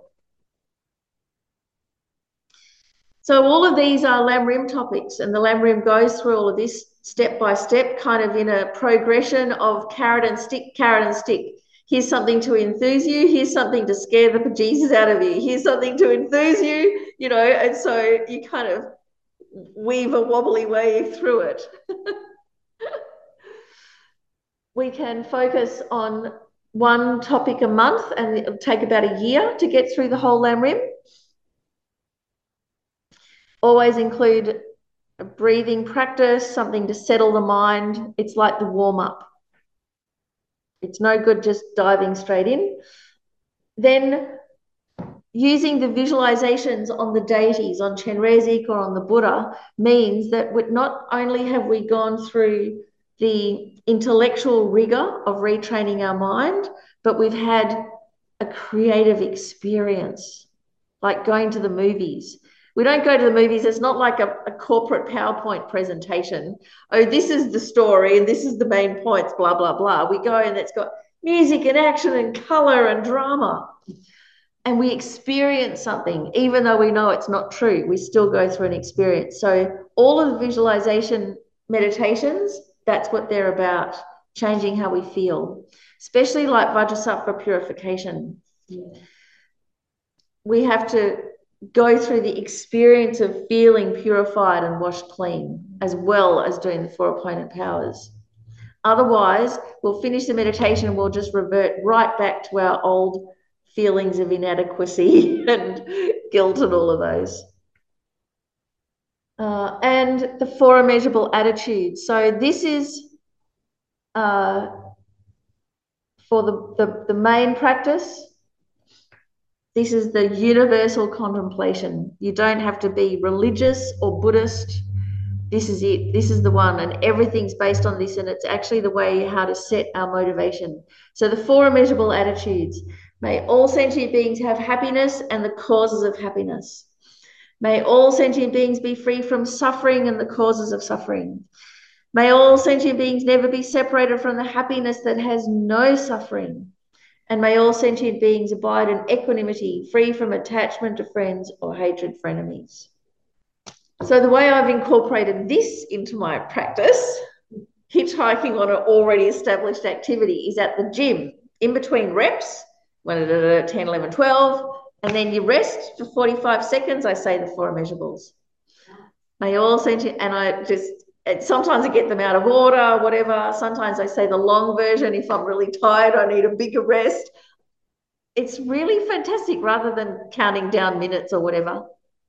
So all of these are Lamrim topics, and the Lamrim goes through all of this step by step, kind of in a progression of carrot and stick, carrot and stick. Here's something to enthuse you. Here's something to scare the bejesus out of you. Here's something to enthuse you, you know, and so you kind of weave a wobbly way through it. We can focus on one topic a month, and it'll take about a year to get through the whole Lamrim. Always include a breathing practice, something to settle the mind. It's like the warm-up. It's no good just diving straight in. Then using the visualizations on the deities, on Chenrezig or on the Buddha, means that not only have we gone through the intellectual rigor of retraining our mind, but we've had a creative experience, like going to the movies. We don't go to the movies. It's not like a, a corporate PowerPoint presentation. Oh, this is the story and this is the main points, blah, blah, blah. We go and it's got music and action and color and drama. And we experience something, even though we know it's not true. We still go through an experience. So all of the visualization meditations, that's what they're about, changing how we feel, especially like Vajrasattva purification. We have to go through the experience of feeling purified and washed clean, as well as doing the four opponent powers. Otherwise, we'll finish the meditation and we'll just revert right back to our old feelings of inadequacy and guilt and all of those. Uh, and the four immeasurable attitudes. So this is uh, for the, the, the main practice. This is the universal contemplation. You don't have to be religious or Buddhist. This is it. This is the one, and everything's based on this, and it's actually the way how to set our motivation. So the four immeasurable attitudes. May all sentient beings have happiness and the causes of happiness. May all sentient beings be free from suffering and the causes of suffering. May all sentient beings never be separated from the happiness that has no suffering. And may all sentient beings abide in equanimity, free from attachment to friends or hatred for enemies. So the way I've incorporated this into my practice, hitchhiking on an already established activity, is at the gym, in between reps, when at ten, eleven, twelve, and then you rest for forty-five seconds. I say the four immeasurables. May all sentient, and I just, sometimes I get them out of order, whatever. Sometimes I say the long version. If I'm really tired, I need a bigger rest. It's really fantastic rather than counting down minutes or whatever.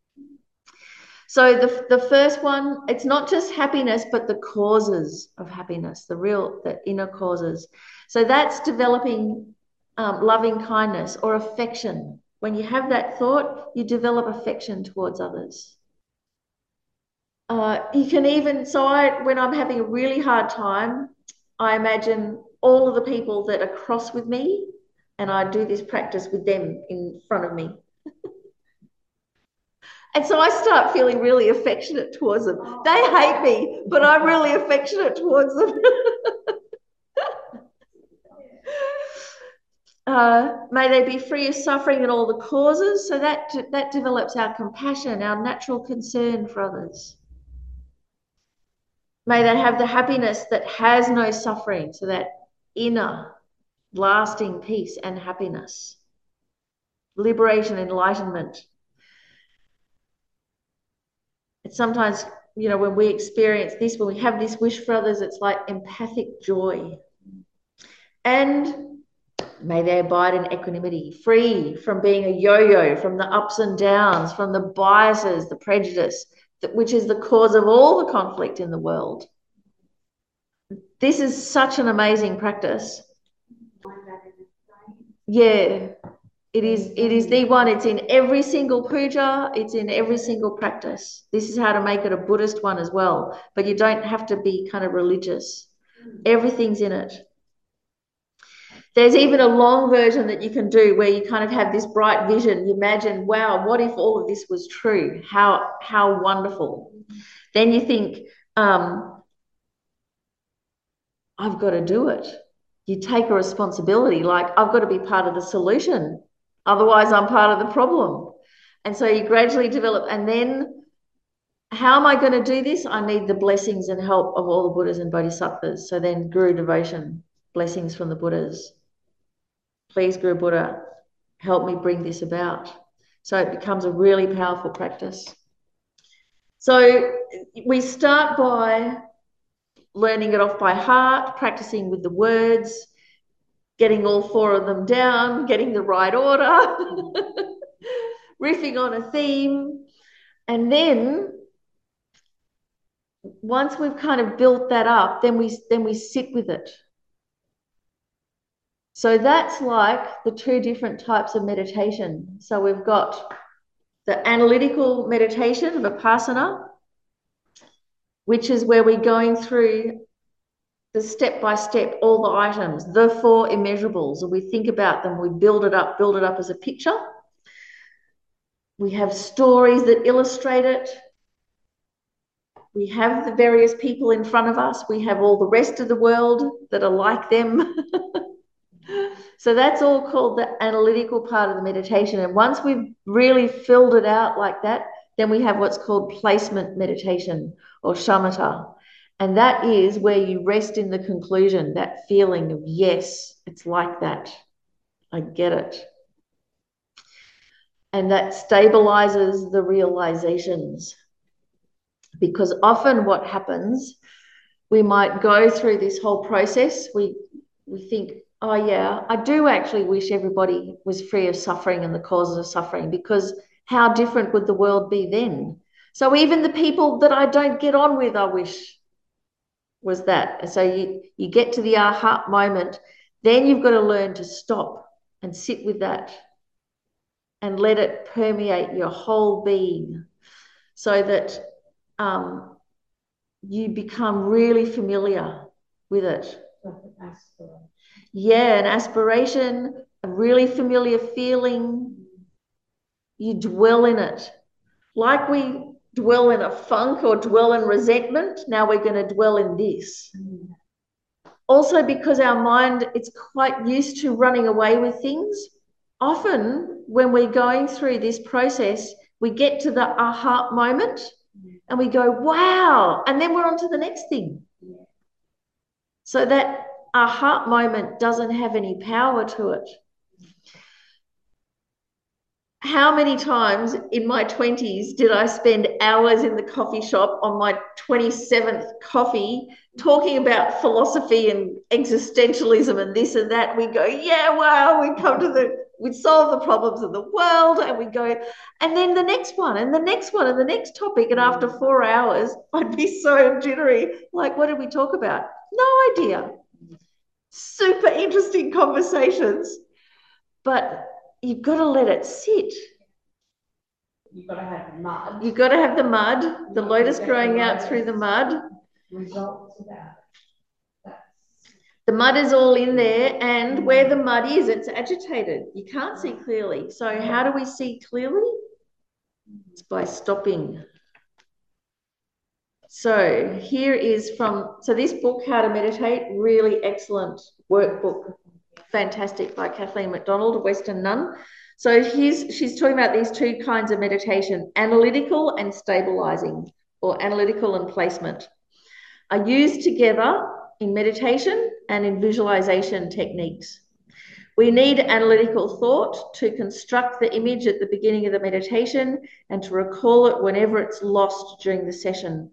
So the, the first one, it's not just happiness, but the causes of happiness, the real, the inner causes. So that's developing um, loving kindness or affection. When you have that thought, you develop affection towards others. Uh, you can even, so I, when I'm having a really hard time, I imagine all of the people that are cross with me, and I do this practice with them in front of me. And so I start feeling really affectionate towards them. They hate me, but I'm really affectionate towards them. uh, may they be free of suffering and all the causes. So that, that develops our compassion, our natural concern for others. May they have the happiness that has no suffering, so that inner, lasting peace and happiness, liberation, enlightenment. It's sometimes, you know, when we experience this, when we have this wish for others, it's like empathic joy. And may they abide in equanimity, free from being a yo-yo, from the ups and downs, from the biases, the prejudice, which is the cause of all the conflict in the world. This is such an amazing practice. Yeah, it is, it is the one. It's in every single puja. It's in every single practice. This is how to make it a Buddhist one as well. But you don't have to be kind of religious. Everything's in it. There's even a long version that you can do where you kind of have this bright vision. You imagine, wow, what if all of this was true? How, how wonderful. Then you think, um, I've got to do it. You take a responsibility, like I've got to be part of the solution. Otherwise, I'm part of the problem. And so you gradually develop. And then how am I going to do this? I need the blessings and help of all the Buddhas and Bodhisattvas. So then Guru devotion, blessings from the Buddhas. Please, Guru Buddha, help me bring this about. So it becomes a really powerful practice. So we start by learning it off by heart, practicing with the words, getting all four of them down, getting the right order, riffing on a theme. And then once we've kind of built that up, then we, then we sit with it. So that's like the two different types of meditation. So we've got the analytical meditation, Vipassana, which is where we're going through the step-by-step, all the items, the four immeasurables, and we think about them, we build it up, build it up as a picture. We have stories that illustrate it. We have the various people in front of us. We have all the rest of the world that are like them. So that's all called the analytical part of the meditation. And once we've really filled it out like that, then we have what's called placement meditation or shamatha. And that is where you rest in the conclusion, that feeling of, yes, it's like that. I get it. And that stabilizes the realizations. Because often what happens, we might go through this whole process. We, we think, oh, yeah, I do actually wish everybody was free of suffering and the causes of suffering, because how different would the world be then? So even the people that I don't get on with, I wish was that. So you, you get to the aha moment, then you've got to learn to stop and sit with that and let it permeate your whole being, so that um, you become really familiar with it. Yeah, an aspiration, a really familiar feeling. You dwell in it. Like we dwell in a funk or dwell in resentment, now we're going to dwell in this. Mm. Also, because our mind, it's quite used to running away with things. Often when we're going through this process, we get to the aha moment and we go, wow, and then we're on to the next thing. Yeah. So that aha moment doesn't have any power to it. How many times in my twenties did I spend hours in the coffee shop on my twenty-seventh coffee talking about philosophy and existentialism and this and that? We go, yeah, wow, we come to the, we solve the problems of the world, and we go, and then the next one and the next one and the next topic. And after four hours, I'd be so jittery. Like, what did we talk about? No idea. Super interesting conversations, but you've got to let it sit. You've got to have the mud. You've got to have the mud, the lotus growing out through the mud. Results of that. That's... The mud is all in there, and where the mud is, it's agitated. You can't see clearly. So how do we see clearly? It's by stopping. So here is from, so this book, How to Meditate, really excellent workbook. Fantastic, by Kathleen McDonald, a Western nun. So here's, she's talking about these two kinds of meditation, analytical and stabilizing, or analytical and placement, are used together in meditation and in visualization techniques. We need analytical thought to construct the image at the beginning of the meditation and to recall it whenever it's lost during the session.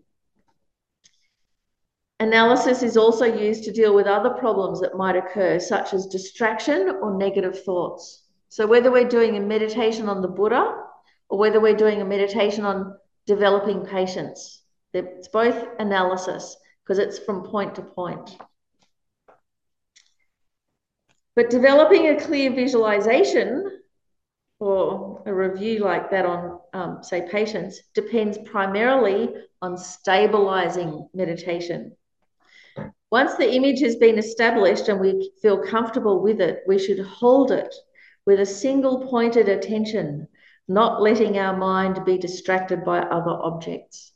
Analysis is also used to deal with other problems that might occur, such as distraction or negative thoughts. So whether we're doing a meditation on the Buddha or whether we're doing a meditation on developing patience, it's both analysis because it's from point to point. But developing a clear visualization or a review like that on, um, say, patience depends primarily on stabilizing meditation. Once the image has been established and we feel comfortable with it, we should hold it with a single pointed attention, not letting our mind be distracted by other objects.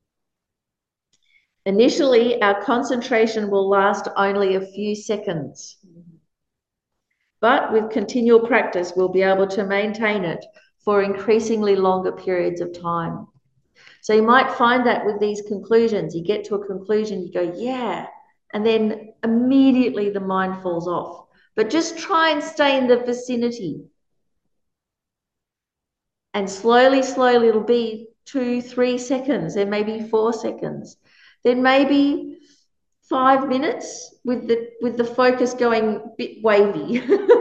Initially, our concentration will last only a few seconds, but with continual practice, we'll be able to maintain it for increasingly longer periods of time. So you might find that with these conclusions, you get to a conclusion, you go, yeah, and then immediately the mind falls off. But just try and stay in the vicinity. And slowly, slowly, it'll be two, three seconds, then maybe four seconds, then maybe five minutes with the, with the focus going a bit wavy.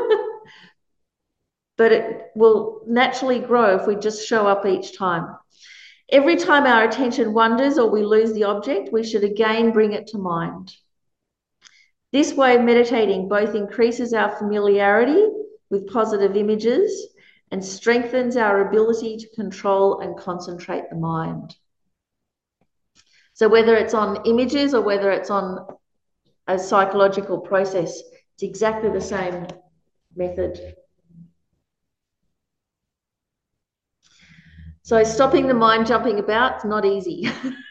But it will naturally grow if we just show up each time. Every time our attention wanders or we lose the object, we should again bring it to mind. This way of meditating both increases our familiarity with positive images and strengthens our ability to control and concentrate the mind. So whether it's on images or whether it's on a psychological process, it's exactly the same method. So stopping the mind jumping about is not easy.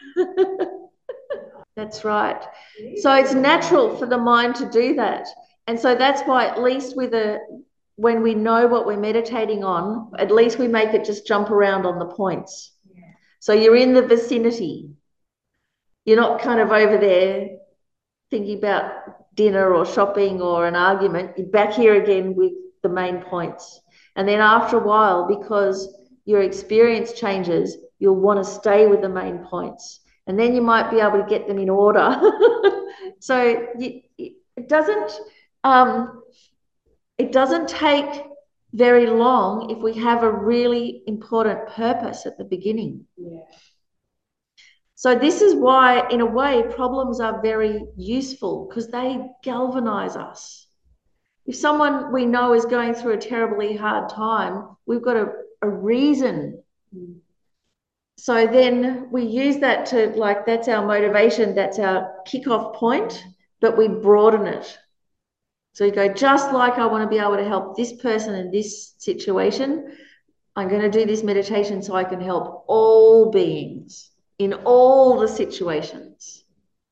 That's right. So it's natural for the mind to do that. And so that's why, at least with a, when we know what we're meditating on, at least we make it just jump around on the points. So you're in the vicinity. You're not kind of over there thinking about dinner or shopping or an argument. You're back here again with the main points. And then after a while, because your experience changes, you'll want to stay with the main points. And then you might be able to get them in order. So you, it doesn't um, it doesn't take very long if we have a really important purpose at the beginning. Yeah. So this is why, in a way, problems are very useful because they galvanize us. If someone we know is going through a terribly hard time, we've got a, a reason. Mm. So then we use that to, like, that's our motivation, that's our kickoff point, but we broaden it. So you go, just like I want to be able to help this person in this situation, I'm going to do this meditation so I can help all beings in all the situations.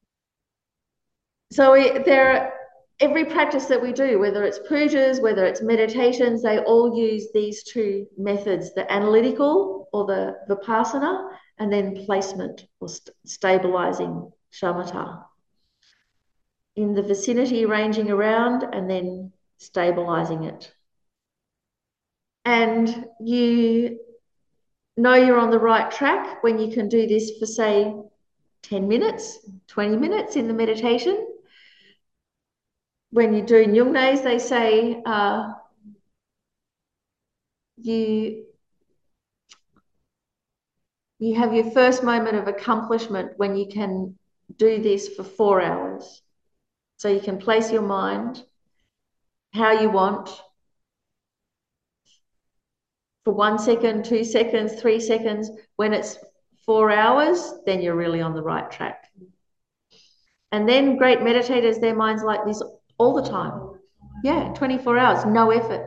So we, there, every practice that we do, whether it's pujas, whether it's meditations, they all use these two methods, the analytical or the vipassana, and then placement or st stabilizing shamatha. In the vicinity, ranging around, and then stabilizing it. And you know you're on the right track when you can do this for, say, ten minutes, twenty minutes in the meditation. When you do Nyungnes, they say uh, you, you have your first moment of accomplishment when you can do this for four hours. So you can place your mind how you want for one second, two seconds, three seconds. When it's four hours, then you're really on the right track. And then great meditators, their mind's like this all the time. Yeah, twenty-four hours, no effort.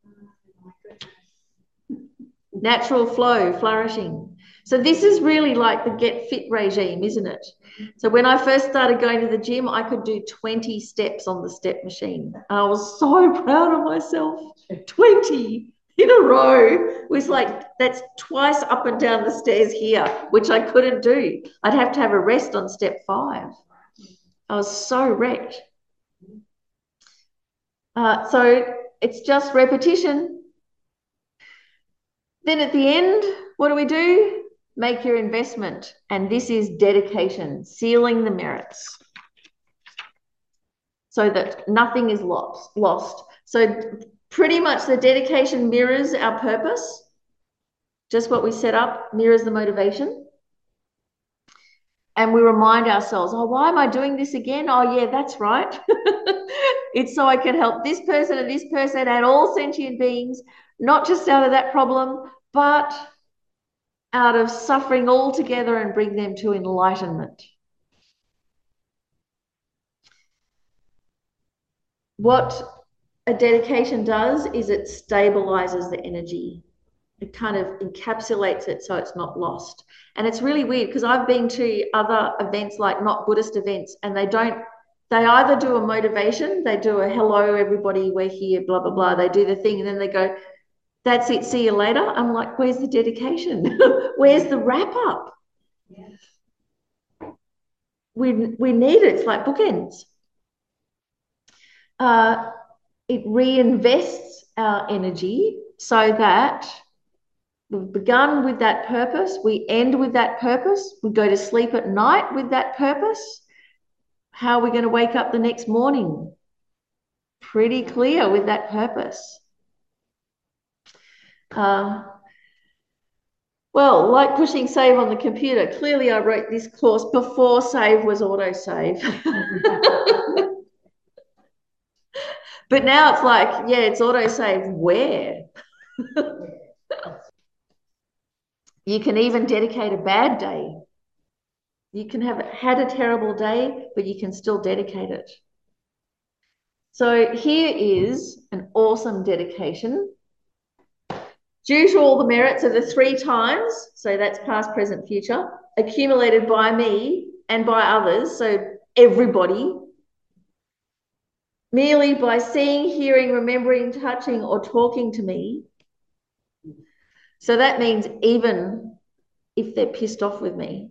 Natural flow, flourishing. So this is really like the Get Fit regime, isn't it? So when I first started going to the gym, I could do twenty steps on the step machine. And I was so proud of myself. twenty in a row. It was like, that's twice up and down the stairs here, which I couldn't do. I'd have to have a rest on step five. I was so wrecked. Uh, so it's just repetition. Then at the end, what do we do? Make your investment. And this is dedication, sealing the merits so that nothing is lost. lost. So pretty much the dedication mirrors our purpose. Just what we set up mirrors the motivation. And we remind ourselves, oh, why am I doing this again? Oh, yeah, that's right. It's so I can help this person and this person and all sentient beings, not just out of that problem, but out of suffering altogether and bring them to enlightenment. What a dedication does is it stabilizes the energy. It kind of encapsulates it so it's not lost. And it's really weird because I've been to other events, like not Buddhist events, and they don't, they either do a motivation, they do a hello, everybody, we're here, blah, blah, blah. They do the thing and then they go, that's it, see you later. I'm like, where's the dedication? Where's the wrap up? Yeah. We, we need it. It's like bookends. Uh, it reinvests our energy so that we've begun with that purpose, we end with that purpose, we go to sleep at night with that purpose. How are we going to wake up the next morning? Pretty clear with that purpose. Uh, well, like pushing save on the computer, clearly I wrote this course before save was autosave. But now it's like, yeah, it's autosave where? You can even dedicate a bad day. You can have had a terrible day, but you can still dedicate it. So here is an awesome dedication. Due to all the merits of the three times, so that's past, present, future, accumulated by me and by others, so everybody, merely by seeing, hearing, remembering, touching, or talking to me. So that means even if they're pissed off with me.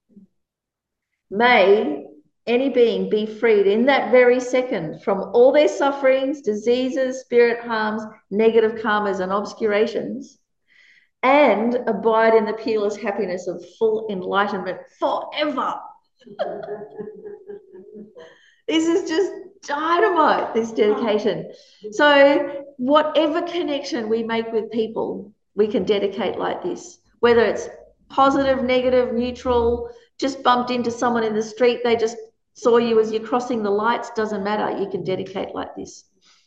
May any being be freed in that very second from all their sufferings, diseases, spirit harms, negative karmas, and obscurations, and abide in the peerless happiness of full enlightenment forever. This is just dynamite, this dedication. So whatever connection we make with people, we can dedicate like this, whether it's positive, negative, neutral, just bumped into someone in the street, they just saw you as you're crossing the lights, doesn't matter, you can dedicate like this.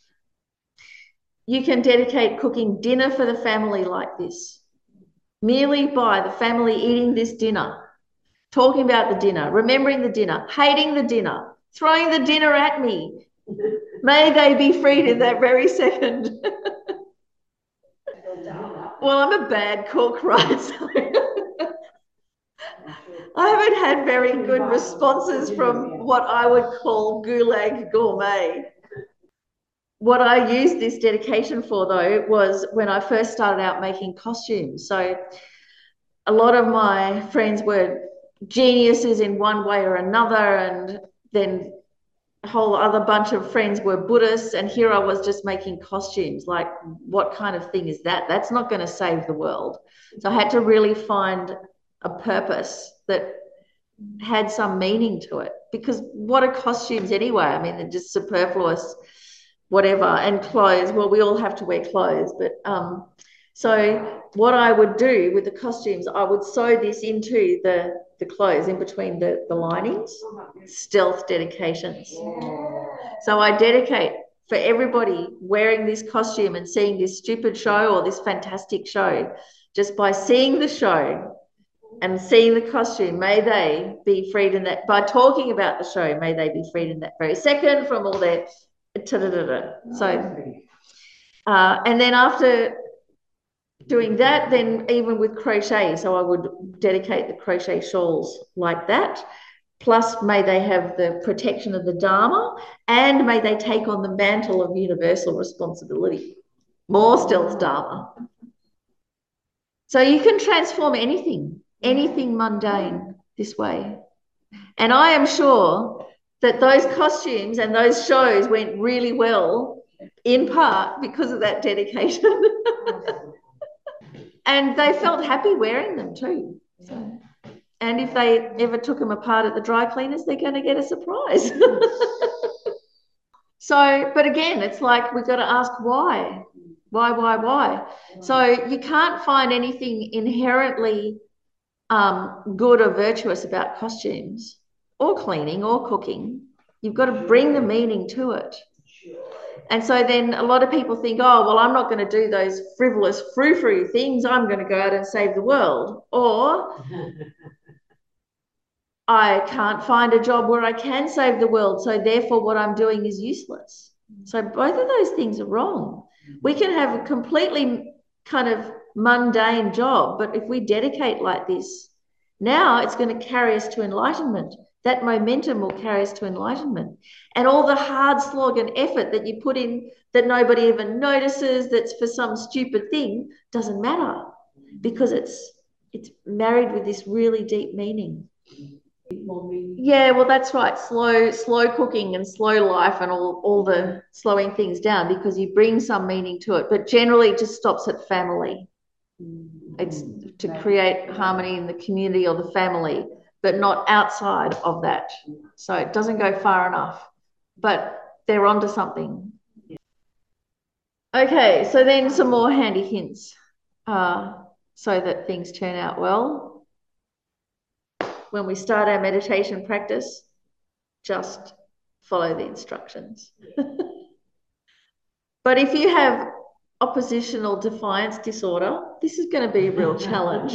You can dedicate cooking dinner for the family like this, merely by the family eating this dinner, talking about the dinner, remembering the dinner, hating the dinner, throwing the dinner at me. May they be freed in that very second. Well, I'm a bad cook, right? So I haven't had very good responses from what I would call Gulag Gourmet. What I used this dedication for, though, was when I first started out making costumes. So a lot of my friends were geniuses in one way or another, and then a whole other bunch of friends were Buddhists, and here I was just making costumes. Like, what kind of thing is that? That's not going to save the world. So I had to really find a purpose that had some meaning to it, because what are costumes anyway? I mean, they're just superfluous, whatever. And clothes, well, we all have to wear clothes, but um so what I would do with the costumes, I would sew this into the the clothes in between the the linings. Stealth dedications. So I dedicate for everybody wearing this costume and seeing this stupid show or this fantastic show, just by seeing the show and seeing the costume, may they be freed in that, by talking about the show, may they be freed in that very second from all their ta-da-da-da. So, uh, and then after doing that, then even with crochet, so I would dedicate the crochet shawls like that. Plus, may they have the protection of the Dharma, and may they take on the mantle of universal responsibility. More stealth Dharma. So you can transform anything, anything mundane this way. And I am sure that those costumes and those shows went really well, in part because of that dedication. And they felt happy wearing them too. So, and if they ever took them apart at the dry cleaners, they're going to get a surprise. So, but again, it's like we've got to ask why. Why, why, why? So you can't find anything inherently um, good or virtuous about costumes or cleaning or cooking. You've got to bring the meaning to it. And so then a lot of people think, oh, well, I'm not going to do those frivolous frou-frou things. I'm going to go out and save the world. Or I can't find a job where I can save the world, so therefore what I'm doing is useless. So both of those things are wrong. We can have a completely kind of mundane job, but if we dedicate like this, now it's going to carry us to enlightenment. That momentum will carry us to enlightenment. And all the hard slog and effort that you put in that nobody even notices, that's for some stupid thing, doesn't matter, because it's it's married with this really deep meaning. Yeah, well, that's right. Slow, slow cooking and slow life and all, all the slowing things down, because you bring some meaning to it. But generally it just stops at family. It's to create harmony in the community or the family, but not outside of that. So it doesn't go far enough, but they're onto something. Okay, so then some more handy hints uh, so that things turn out well. When we start our meditation practice, just follow the instructions. But if you have oppositional defiance disorder, this is going to be a real challenge.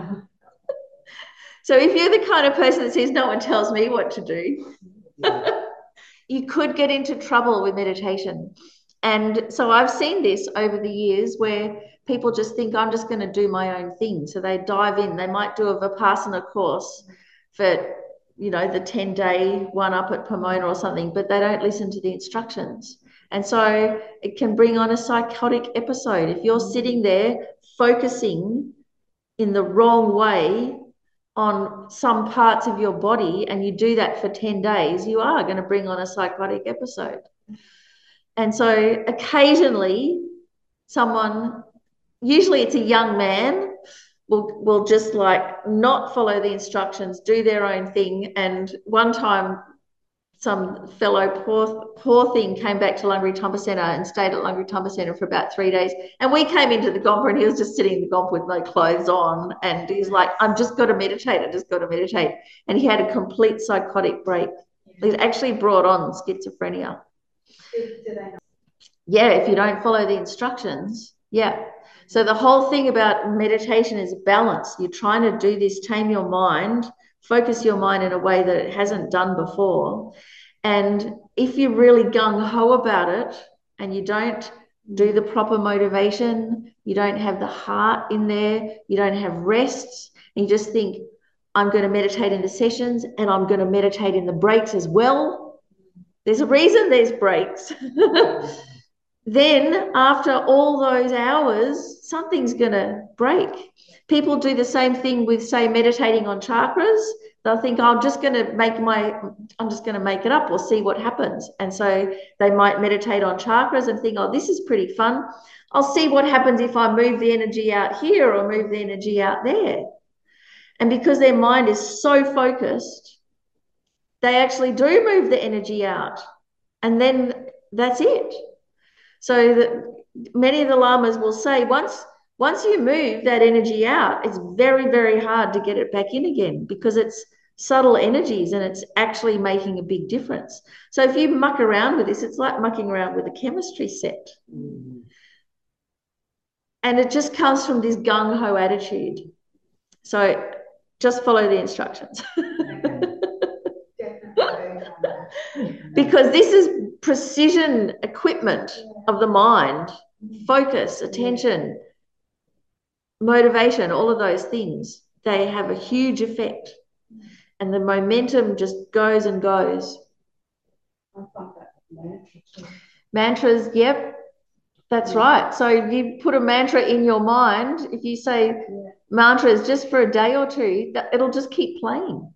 So if you're the kind of person that says, no one tells me what to do, you could get into trouble with meditation. And so I've seen this over the years where people just think, I'm just going to do my own thing. So they dive in. They might do a Vipassana course for, you know, the ten-day one up at Pomona or something, but they don't listen to the instructions. And so it can bring on a psychotic episode. If you're sitting there focusing in the wrong way on some parts of your body, and you do that for ten days, you are going to bring on a psychotic episode. And so occasionally someone, usually it's a young man, will, will just like not follow the instructions, do their own thing. And one time some fellow poor, poor thing came back to Lungaree Tumba Centre and stayed at Lungaree Tumba Centre for about three days. And we came into the Gompa and he was just sitting in the Gompa with no clothes on. And he's like, I'm just got to meditate. I just got to meditate. And he had a complete psychotic break. It actually brought on schizophrenia. Yeah, if you don't follow the instructions. Yeah. So the whole thing about meditation is balance. You're trying to do this, tame your mind, focus your mind in a way that it hasn't done before. And if you're really gung-ho about it and you don't do the proper motivation, you don't have the heart in there, you don't have rests, and you just think, I'm going to meditate in the sessions and I'm going to meditate in the breaks as well. There's a reason there's breaks. Then after all those hours, something's going to break. People do the same thing with, say, meditating on chakras. They'll think, oh, I'm just going to make my, I'm just going to make it up or see what happens. And so they might meditate on chakras and think, oh, this is pretty fun. I'll see what happens if I move the energy out here or move the energy out there. And because their mind is so focused, they actually do move the energy out. And then that's it. So that many of the lamas will say, once, once you move that energy out, it's very, very hard to get it back in again because it's subtle energies and it's actually making a big difference. So if you muck around with this, it's like mucking around with a chemistry set. Mm-hmm. And it just comes from this gung-ho attitude. So just follow the instructions. Because this is precision equipment of the mind, focus, attention, motivation, all of those things, they have a huge effect. And the momentum just goes and goes. Mantras, yep, that's right. So you put a mantra in your mind. If you say mantras just for a day or two, it'll just keep playing.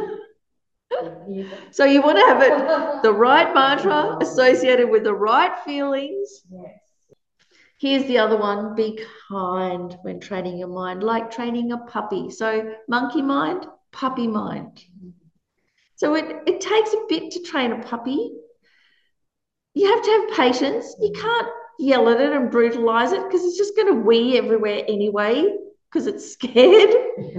So you want to have it the right mantra associated with the right feelings. Yes. Here's the other one, be kind when training your mind, like training a puppy. So monkey mind, puppy mind. So it, it takes a bit to train a puppy. You have to have patience. You can't yell at it and brutalize it because it's just going to wee everywhere anyway because it's scared.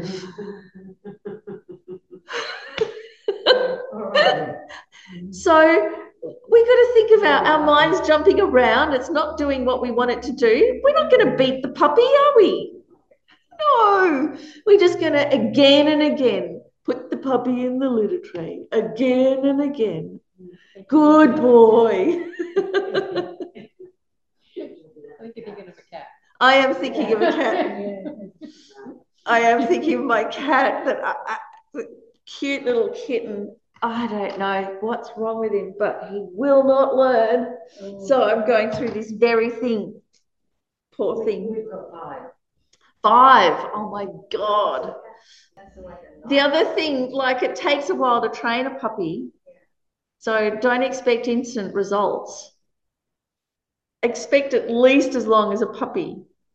So we got to think of our, our minds jumping around. It's not doing what we want it to do. We're not going to beat the puppy, are we? No, we're just going to again and again put the puppy in the litter tray again and again. Good boy. I think you're thinking of a cat. I am thinking of a cat. I am thinking of my cat, that I, I, the cute little kitten. I don't know what's wrong with him, but he will not learn. Oh. So I'm going through this very thing. Poor thing. We've got five. Five. Oh my God. The other thing, like it takes a while to train a puppy. So don't expect instant results. Expect at least as long as a puppy.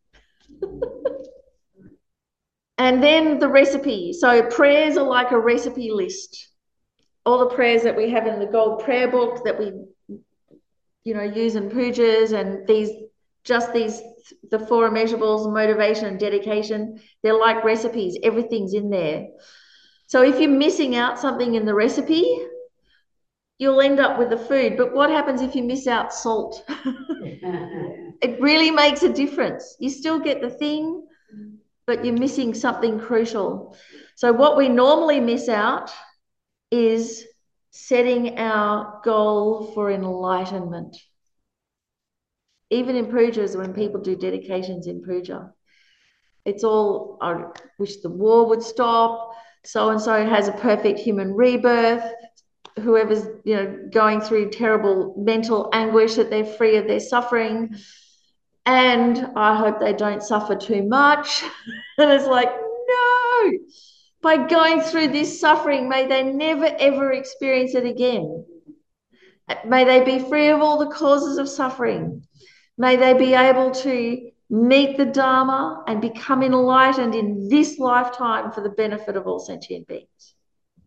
And then the recipe. So prayers are like a recipe list. All the prayers that we have in the gold prayer book that we, you know, use in pujas, and these, just these, the four immeasurables, motivation and dedication, they're like recipes. Everything's in there. So if you're missing out something in the recipe, you'll end up with the food. But what happens if you miss out salt? It really makes a difference. You still get the thing, but you're missing something crucial. So what we normally miss out is setting our goal for enlightenment. Even in pujas, when people do dedications in puja, it's all, I wish the war would stop, so-and-so has a perfect human rebirth, whoever's, you know, going through terrible mental anguish, that they're free of their suffering. and I hope they don't suffer too much. And it's like, no, by going through this suffering, may they never, ever experience it again. May they be free of all the causes of suffering. May they be able to meet the Dharma and become enlightened in this lifetime for the benefit of all sentient beings.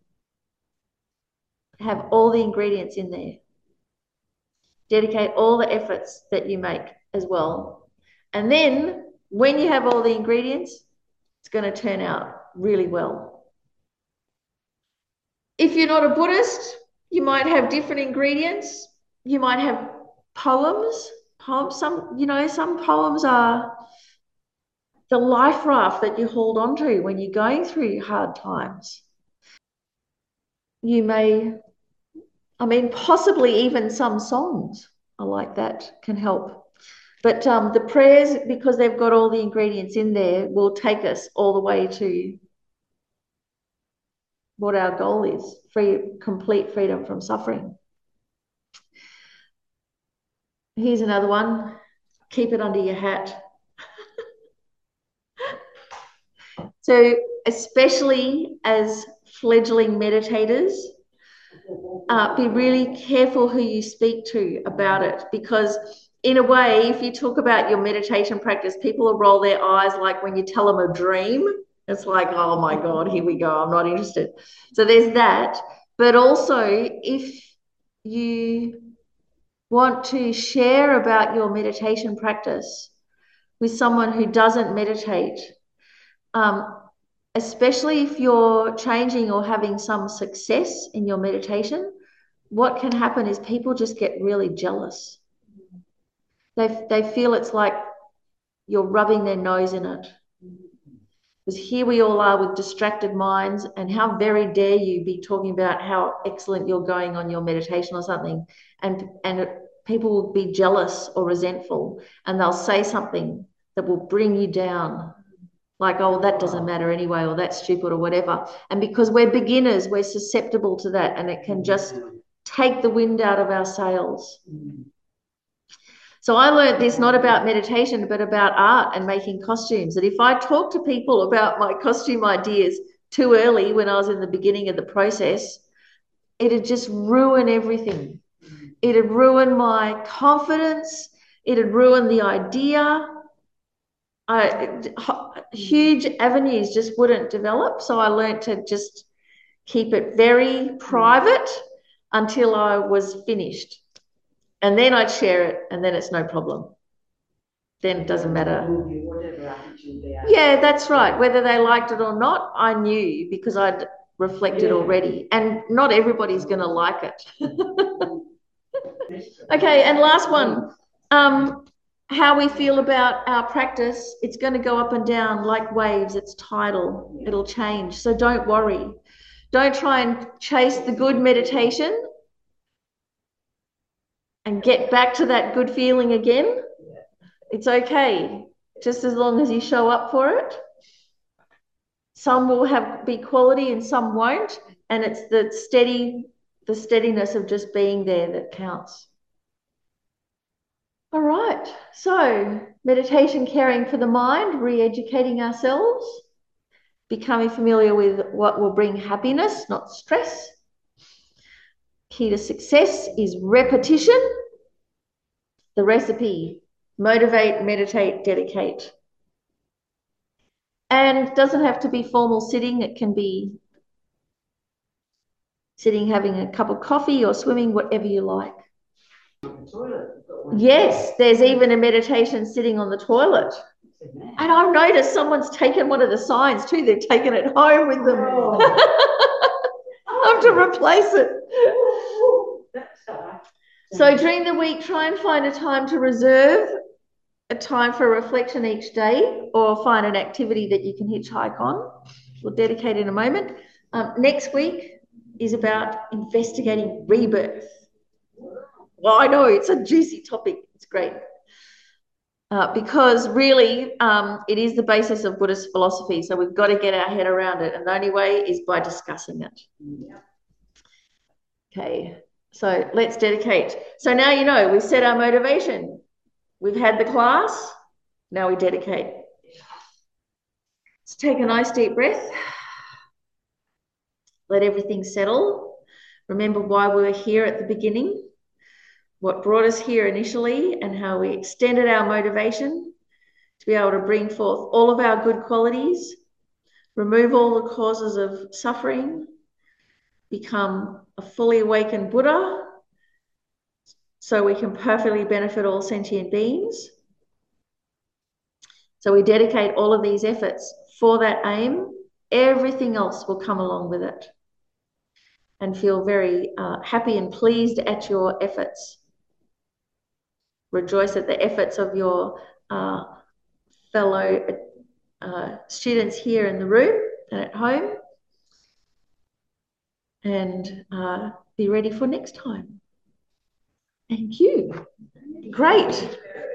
Have all the ingredients in there. Dedicate all the efforts that you make as well. And then when you have all the ingredients, it's going to turn out really well. If you're not a Buddhist, you might have different ingredients. You might have poems. Poems, some, you know, some poems are the life raft that you hold on to when you're going through hard times. You may, I mean, possibly even some songs are like that can help. But um, the prayers, because they've got all the ingredients in there, will take us all the way to what our goal is, free, complete freedom from suffering. Here's another one. Keep it under your hat. So especially as fledgling meditators, uh, be really careful who you speak to about it, because in a way, if you talk about your meditation practice, people will roll their eyes like when you tell them a dream. It's like, oh my God, here we go. I'm not interested. So there's that. But also, if you want to share about your meditation practice with someone who doesn't meditate, um, especially if you're changing or having some success in your meditation, what can happen is people just get really jealous. They, they feel it's like you're rubbing their nose in it. Because here we all are with distracted minds, and how very dare you be talking about how excellent you're going on your meditation or something, and, and people will be jealous or resentful, and they'll say something that will bring you down. Like, oh, that doesn't matter anyway, or that's stupid, or whatever. And because we're beginners, we're susceptible to that, and it can just take the wind out of our sails. So I learned this not about meditation, but about art and making costumes. And if I talk to people about my costume ideas too early when I was in the beginning of the process, it'd just ruin everything. It'd ruin my confidence. It'd ruin the idea. I, huge avenues just wouldn't develop. So I learned to just keep it very private until I was finished. And then I'd share it, and then it's no problem. Then it doesn't matter. Yeah, that's right. Whether they liked it or not, I knew, because I'd reflected already. And not everybody's going to like it. Okay, and last one. Um, how we feel about our practice, it's going to go up and down like waves. It's tidal. It'll change. So don't worry. Don't try and chase the good meditation and get back to that good feeling again. It's okay, just as long as you show up for it. Some will have be quality and some won't, and it's the steady, the steadiness of just being there that counts. All right, so meditation, caring for the mind, re-educating ourselves, becoming familiar with what will bring happiness, not stress. Key to success is repetition. The recipe: motivate, meditate, dedicate. And it doesn't have to be formal sitting. It can be sitting, having a cup of coffee or swimming, whatever you like. Yes, there's even a meditation sitting on the toilet. And I've noticed someone's taken one of the signs too. They've taken it home with them. I have to replace it. So during the week, try and find a time to reserve a time for reflection each day, or find an activity that you can hitchhike on. We'll dedicate in a moment. Um, next week is about investigating rebirth. Well, I know it's a juicy topic. It's great. Uh, because really um, it is the basis of Buddhist philosophy. So we've got to get our head around it. And the only way is by discussing it. Okay, so let's dedicate. So now you know, we've set our motivation. We've had the class, now we dedicate. Let's take a nice deep breath. Let everything settle. Remember why we were here at the beginning, what brought us here initially, and how we extended our motivation to be able to bring forth all of our good qualities, remove all the causes of suffering, become a fully awakened Buddha, so we can perfectly benefit all sentient beings. So we dedicate all of these efforts for that aim. Everything else will come along with it. And feel very uh, happy and pleased at your efforts. Rejoice at the efforts of your uh, fellow uh, students here in the room and at home. And uh, be ready for next time. Thank you. Great.